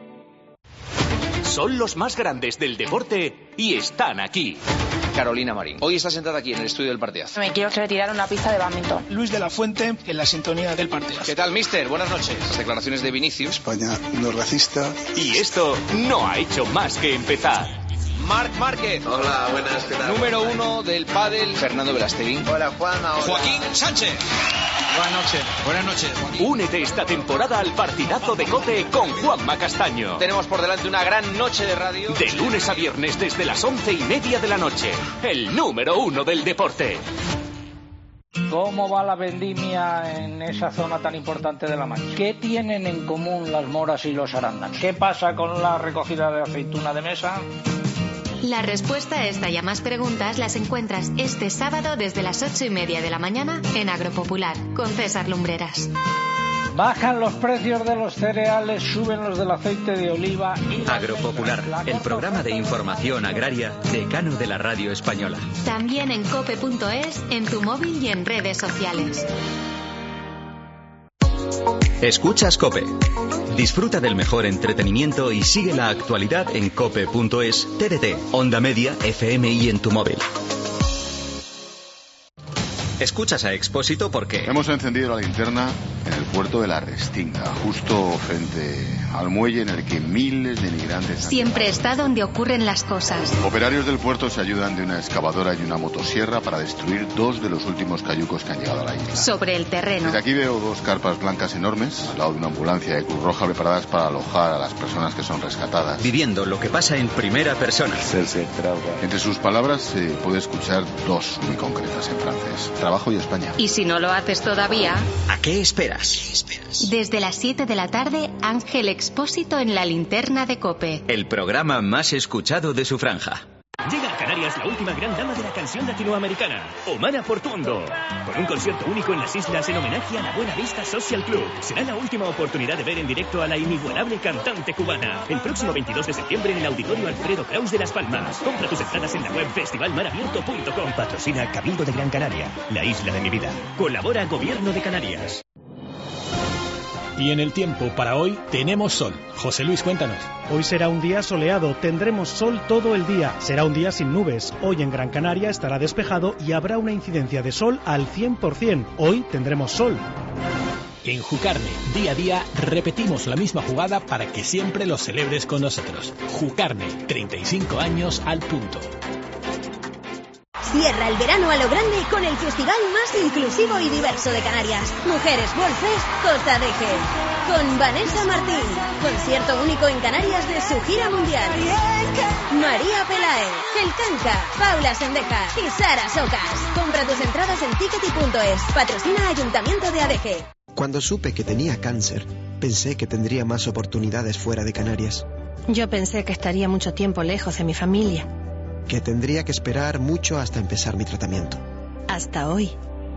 Son los más grandes del deporte y están aquí. Carolina Marín. Hoy está sentada aquí en el estudio del partidazo. Me quiero retirar una pista de bádminton. Luis de la Fuente, en la sintonía del partidazo. ¿Qué tal, mister? Buenas noches. Las declaraciones de Vinicius. España no es racista. Y esto no ha hecho más que empezar. Marc Márquez. Hola, buenas, ¿qué tal? Número uno del pádel. Fernando Velasteguín. Hola, Juanma. Hola. Joaquín Sánchez. Buenas noches. Buenas noches. Únete esta temporada al partidazo de COPE con Juanma Castaño. Tenemos por delante una gran noche de radio. De lunes a viernes desde las once y media de la noche. El número uno del deporte. ¿Cómo va la vendimia en esa zona tan importante de La Mancha? ¿Qué tienen en común las moras y los arándanos? ¿Qué pasa con la recogida de aceituna de mesa? La respuesta a esta y a más preguntas las encuentras este sábado desde las ocho y media de la mañana en Agropopular con César Lumbreras. Bajan los precios de los cereales, suben los del aceite de oliva y... Agropopular, el programa de información agraria decano de la radio española. También en cope punto es, en tu móvil y en redes sociales. Escuchas COPE. Disfruta del mejor entretenimiento y sigue la actualidad en cope punto es, T D T, Onda Media, F M y en tu móvil. Escuchas a Expósito porque... Hemos encendido la linterna en el puerto de la Restinga, justo frente al muelle en el que miles de migrantes... Siempre está donde ocurren las cosas. Operarios del puerto se ayudan de una excavadora y una motosierra para destruir dos de los últimos cayucos que han llegado a la isla. Sobre el terreno. Desde aquí veo dos carpas blancas enormes, al lado de una ambulancia de Cruz Roja preparadas para alojar a las personas que son rescatadas. Viviendo lo que pasa en primera persona. Entre sus palabras se puede escuchar dos muy concretas en francés. Trabajo y España. Y si no lo haces todavía... ¿A qué esperas? Desde las siete de la tarde, Ángel Expósito en la linterna de COPE. El programa más escuchado de su franja. Llega a Canarias la última gran dama de la canción latinoamericana, Omana Portuondo, con un concierto único en las islas en homenaje a la Buena Vista Social Club. Será la última oportunidad de ver en directo a la inigualable cantante cubana. El próximo veintidós de septiembre en el Auditorio Alfredo Kraus de Las Palmas. Compra tus entradas en la web festival mar abierto punto com. Patrocina Cabildo de Gran Canaria, la isla de mi vida. Colabora Gobierno de Canarias. Y en el tiempo para hoy tenemos sol. José Luis, cuéntanos. Hoy será un día soleado, tendremos sol todo el día. Será un día sin nubes. Hoy en Gran Canaria estará despejado y habrá una incidencia de sol al cien por cien. Hoy tendremos sol. En Jucarne, día a día, repetimos la misma jugada para que siempre lo celebres con nosotros. Jucarne, treinta y cinco años al punto. Cierra el verano a lo grande con el festival más inclusivo y diverso de Canarias. Mujeres World Fest Costa de Eje. Con Vanessa Martín. Concierto único en Canarias de su gira mundial. María Pelae, El Canca, Paula Sendeja y Sara Socas. Compra tus entradas en tickety punto es. Patrocina Ayuntamiento de Adeje. Cuando supe que tenía cáncer, pensé que tendría más oportunidades fuera de Canarias. Yo pensé que estaría mucho tiempo lejos de mi familia. Que tendría que esperar mucho hasta empezar mi tratamiento. Hasta hoy.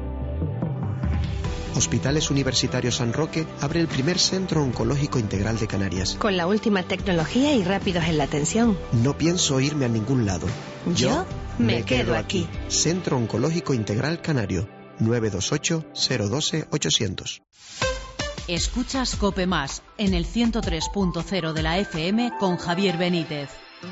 Hospitales Universitarios San Roque abre el primer centro oncológico integral de Canarias. Con la última tecnología y rápidos en la atención. No pienso irme a ningún lado. Yo, Yo me, me quedo, quedo aquí. aquí. Centro Oncológico Integral Canario. nueve dos ocho, cero uno dos, ochocientos. Escuchas COPE Más en el ciento tres punto cero de la F M con Javier Benítez.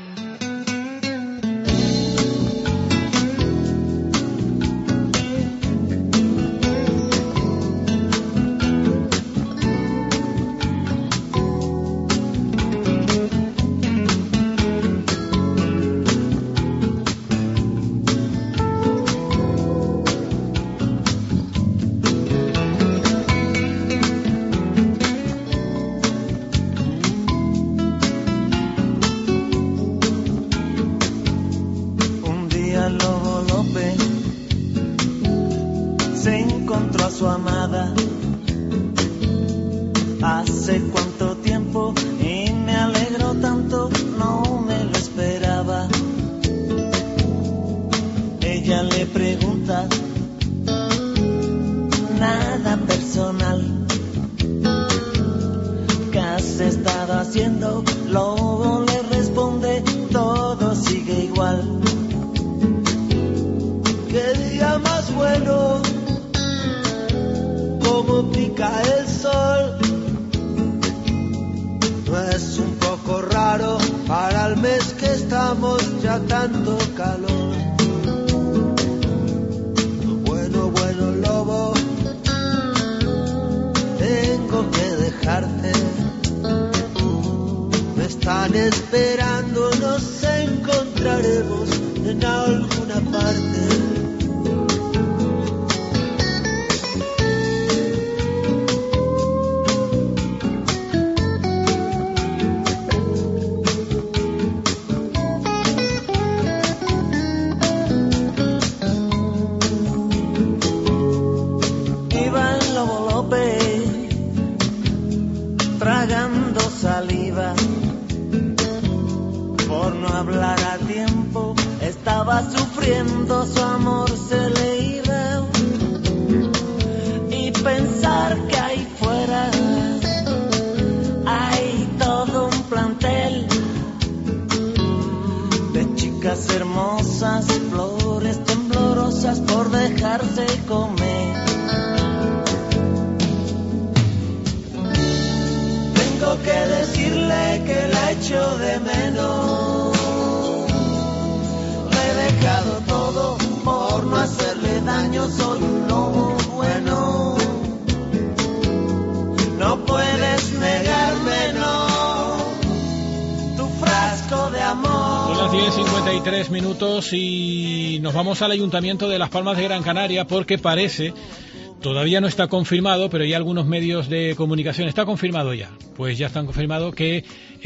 Y nos vamos al Ayuntamiento de Las Palmas de Gran Canaria porque parece, todavía no está confirmado, pero ya algunos medios de comunicación, está confirmado ya, pues ya están confirmado que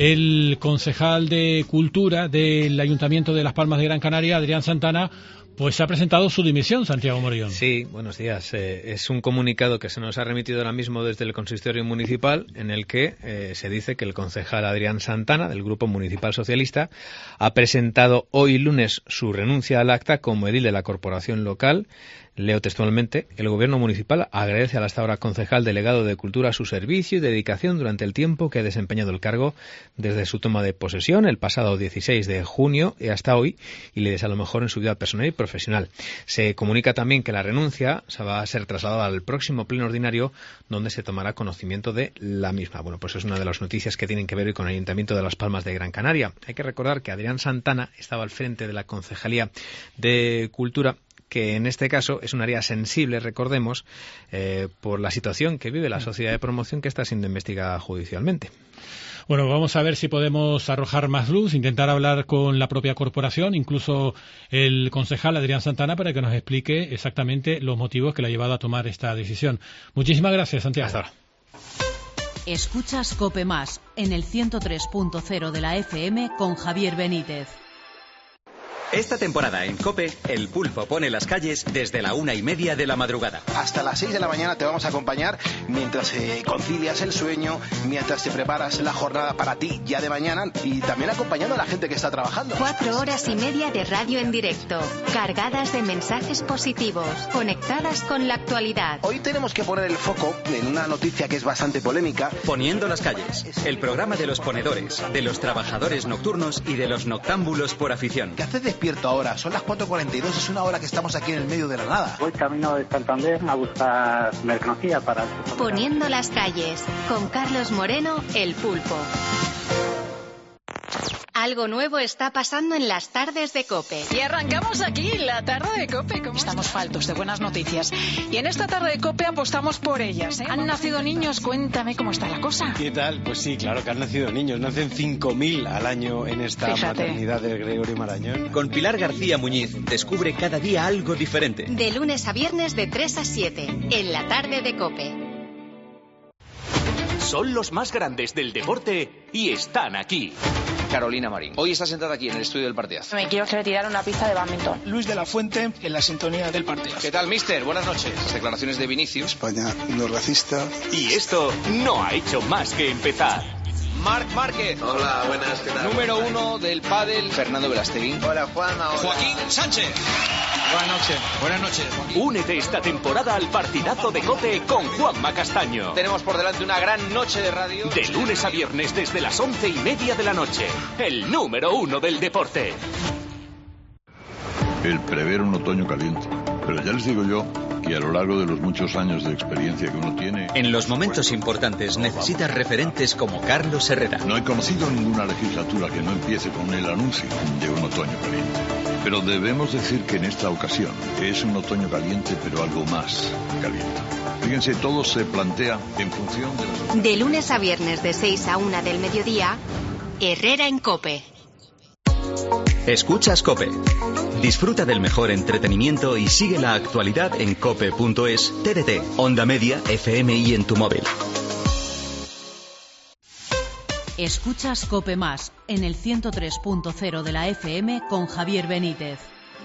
el concejal de Cultura del Ayuntamiento de Las Palmas de Gran Canaria, Adrián Santana, pues ha presentado su dimisión, Santiago Morillón. Sí, buenos días. Eh, es un comunicado que se nos ha remitido ahora mismo desde el Consistorio Municipal en el que eh, se dice que el concejal Adrián Santana, del Grupo Municipal Socialista, ha presentado hoy lunes su renuncia al acta como edil de la corporación local. Leo textualmente: el Gobierno municipal agradece al hasta ahora concejal delegado de Cultura su servicio y dedicación durante el tiempo que ha desempeñado el cargo desde su toma de posesión el pasado dieciséis de junio y hasta hoy, y le desea lo mejor en su vida personal y profesional. Se comunica también que la renuncia se va a ser trasladada al próximo pleno ordinario, donde se tomará conocimiento de la misma. Bueno, pues es una de las noticias que tienen que ver hoy con el Ayuntamiento de Las Palmas de Gran Canaria. Hay que recordar que Adrián Santana estaba al frente de la Concejalía de Cultura, que en este caso es un área sensible, recordemos, eh, por la situación que vive la sociedad de promoción que está siendo investigada judicialmente. Bueno, vamos a ver si podemos arrojar más luz, intentar hablar con la propia corporación, incluso el concejal Adrián Santana, para que nos explique exactamente los motivos que le ha llevado a tomar esta decisión. Muchísimas gracias, Santiago. Hasta ahora. Escuchas COPE Más en el ciento tres punto cero de la F M con Javier Benítez. Esta temporada en COPE, el Pulpo pone las calles desde la una y media de la madrugada. Hasta las seis de la mañana te vamos a acompañar mientras eh, concilias el sueño, mientras te preparas la jornada para ti ya de mañana y también acompañando a la gente que está trabajando. Cuatro horas y media de radio en directo, cargadas de mensajes positivos, conectadas con la actualidad. Hoy tenemos que poner el foco en una noticia que es bastante polémica. Poniendo las calles, el programa de los ponedores, de los trabajadores nocturnos y de los noctámbulos por afición. ¿Qué haces despierto ahora? Son las cuatro cuarenta y dos, es una hora que estamos aquí en el medio de la nada. Voy camino de Santander a buscar mercancía para... Poniendo las calles, con Carlos Moreno, el Pulpo. Algo nuevo está pasando en las tardes de COPE. Y arrancamos aquí la tarde de COPE. Estamos faltos de buenas noticias. Y en esta tarde de COPE apostamos por ellas, ¿eh? Han nacido niños, cuéntame cómo está la cosa. ¿Qué tal? Pues sí, claro que han nacido niños. Nacen cinco mil al año en esta Fíjate. maternidad del Gregorio Marañón. Con Pilar García Muñiz, descubre cada día algo diferente. De lunes a viernes de tres a siete, en la tarde de COPE. Son los más grandes del deporte y están aquí. Carolina Marín. Hoy está sentada aquí en el estudio del partidazo. Me quiero retirar una pista de badminton. Luis de la Fuente en la sintonía del partidazo. ¿Qué tal, mister? Buenas noches. Las declaraciones de Vinicius. España no es racista. Y esto no ha hecho más que empezar. Marc Márquez. Hola, buenas, ¿qué tal? Número uno del pádel, Fernando Velasteguín. Hola, Juanma. Hola. Joaquín Sánchez. Buenas noches. Buenas noches. Únete esta temporada al partidazo de COPE con Juanma Castaño. Tenemos por delante una gran noche de radio. De lunes a viernes desde las once y media de la noche. El número uno del deporte. El prever un otoño caliente. Pero ya les digo yo que a lo largo de los muchos años de experiencia que uno tiene... En los momentos importantes necesitas referentes como Carlos Herrera. No he conocido ninguna legislatura que no empiece con el anuncio de un otoño caliente. Pero debemos decir que en esta ocasión es un otoño caliente, pero algo más caliente. Fíjense, todo se plantea en función de los... De lunes a viernes de seis a una del mediodía, Herrera en COPE. Escuchas COPE. Disfruta del mejor entretenimiento y sigue la actualidad en cope punto es, T D T, Onda Media, F M y en tu móvil. Escuchas COPE Más en el ciento tres punto cero de la F M con Javier Benítez.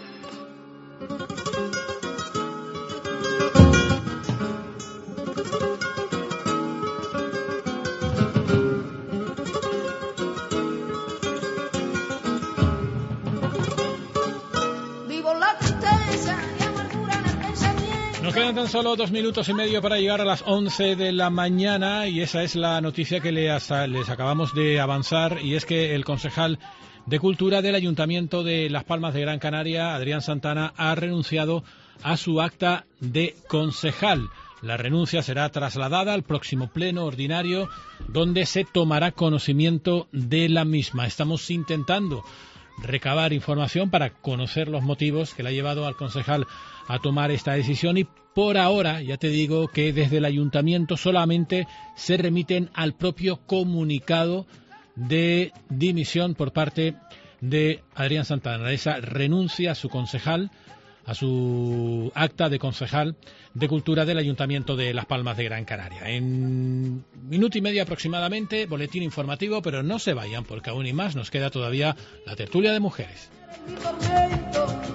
Nos quedan tan solo dos minutos y medio para llegar a las once de la mañana y esa es la noticia que les, les acabamos de avanzar, y es que el concejal de Cultura del Ayuntamiento de Las Palmas de Gran Canaria, Adrián Santana, ha renunciado a su acta de concejal. La renuncia será trasladada al próximo pleno ordinario, donde se tomará conocimiento de la misma. Estamos intentando recabar información para conocer los motivos que le ha llevado al concejal a tomar esta decisión, y por ahora ya te digo que desde el ayuntamiento solamente se remiten al propio comunicado de dimisión por parte de Adrián Santana, esa renuncia a su concejal, a su acta de concejal de Cultura del Ayuntamiento de Las Palmas de Gran Canaria. En minuto y medio aproximadamente, boletín informativo, pero no se vayan porque aún y más nos queda todavía la tertulia de mujeres.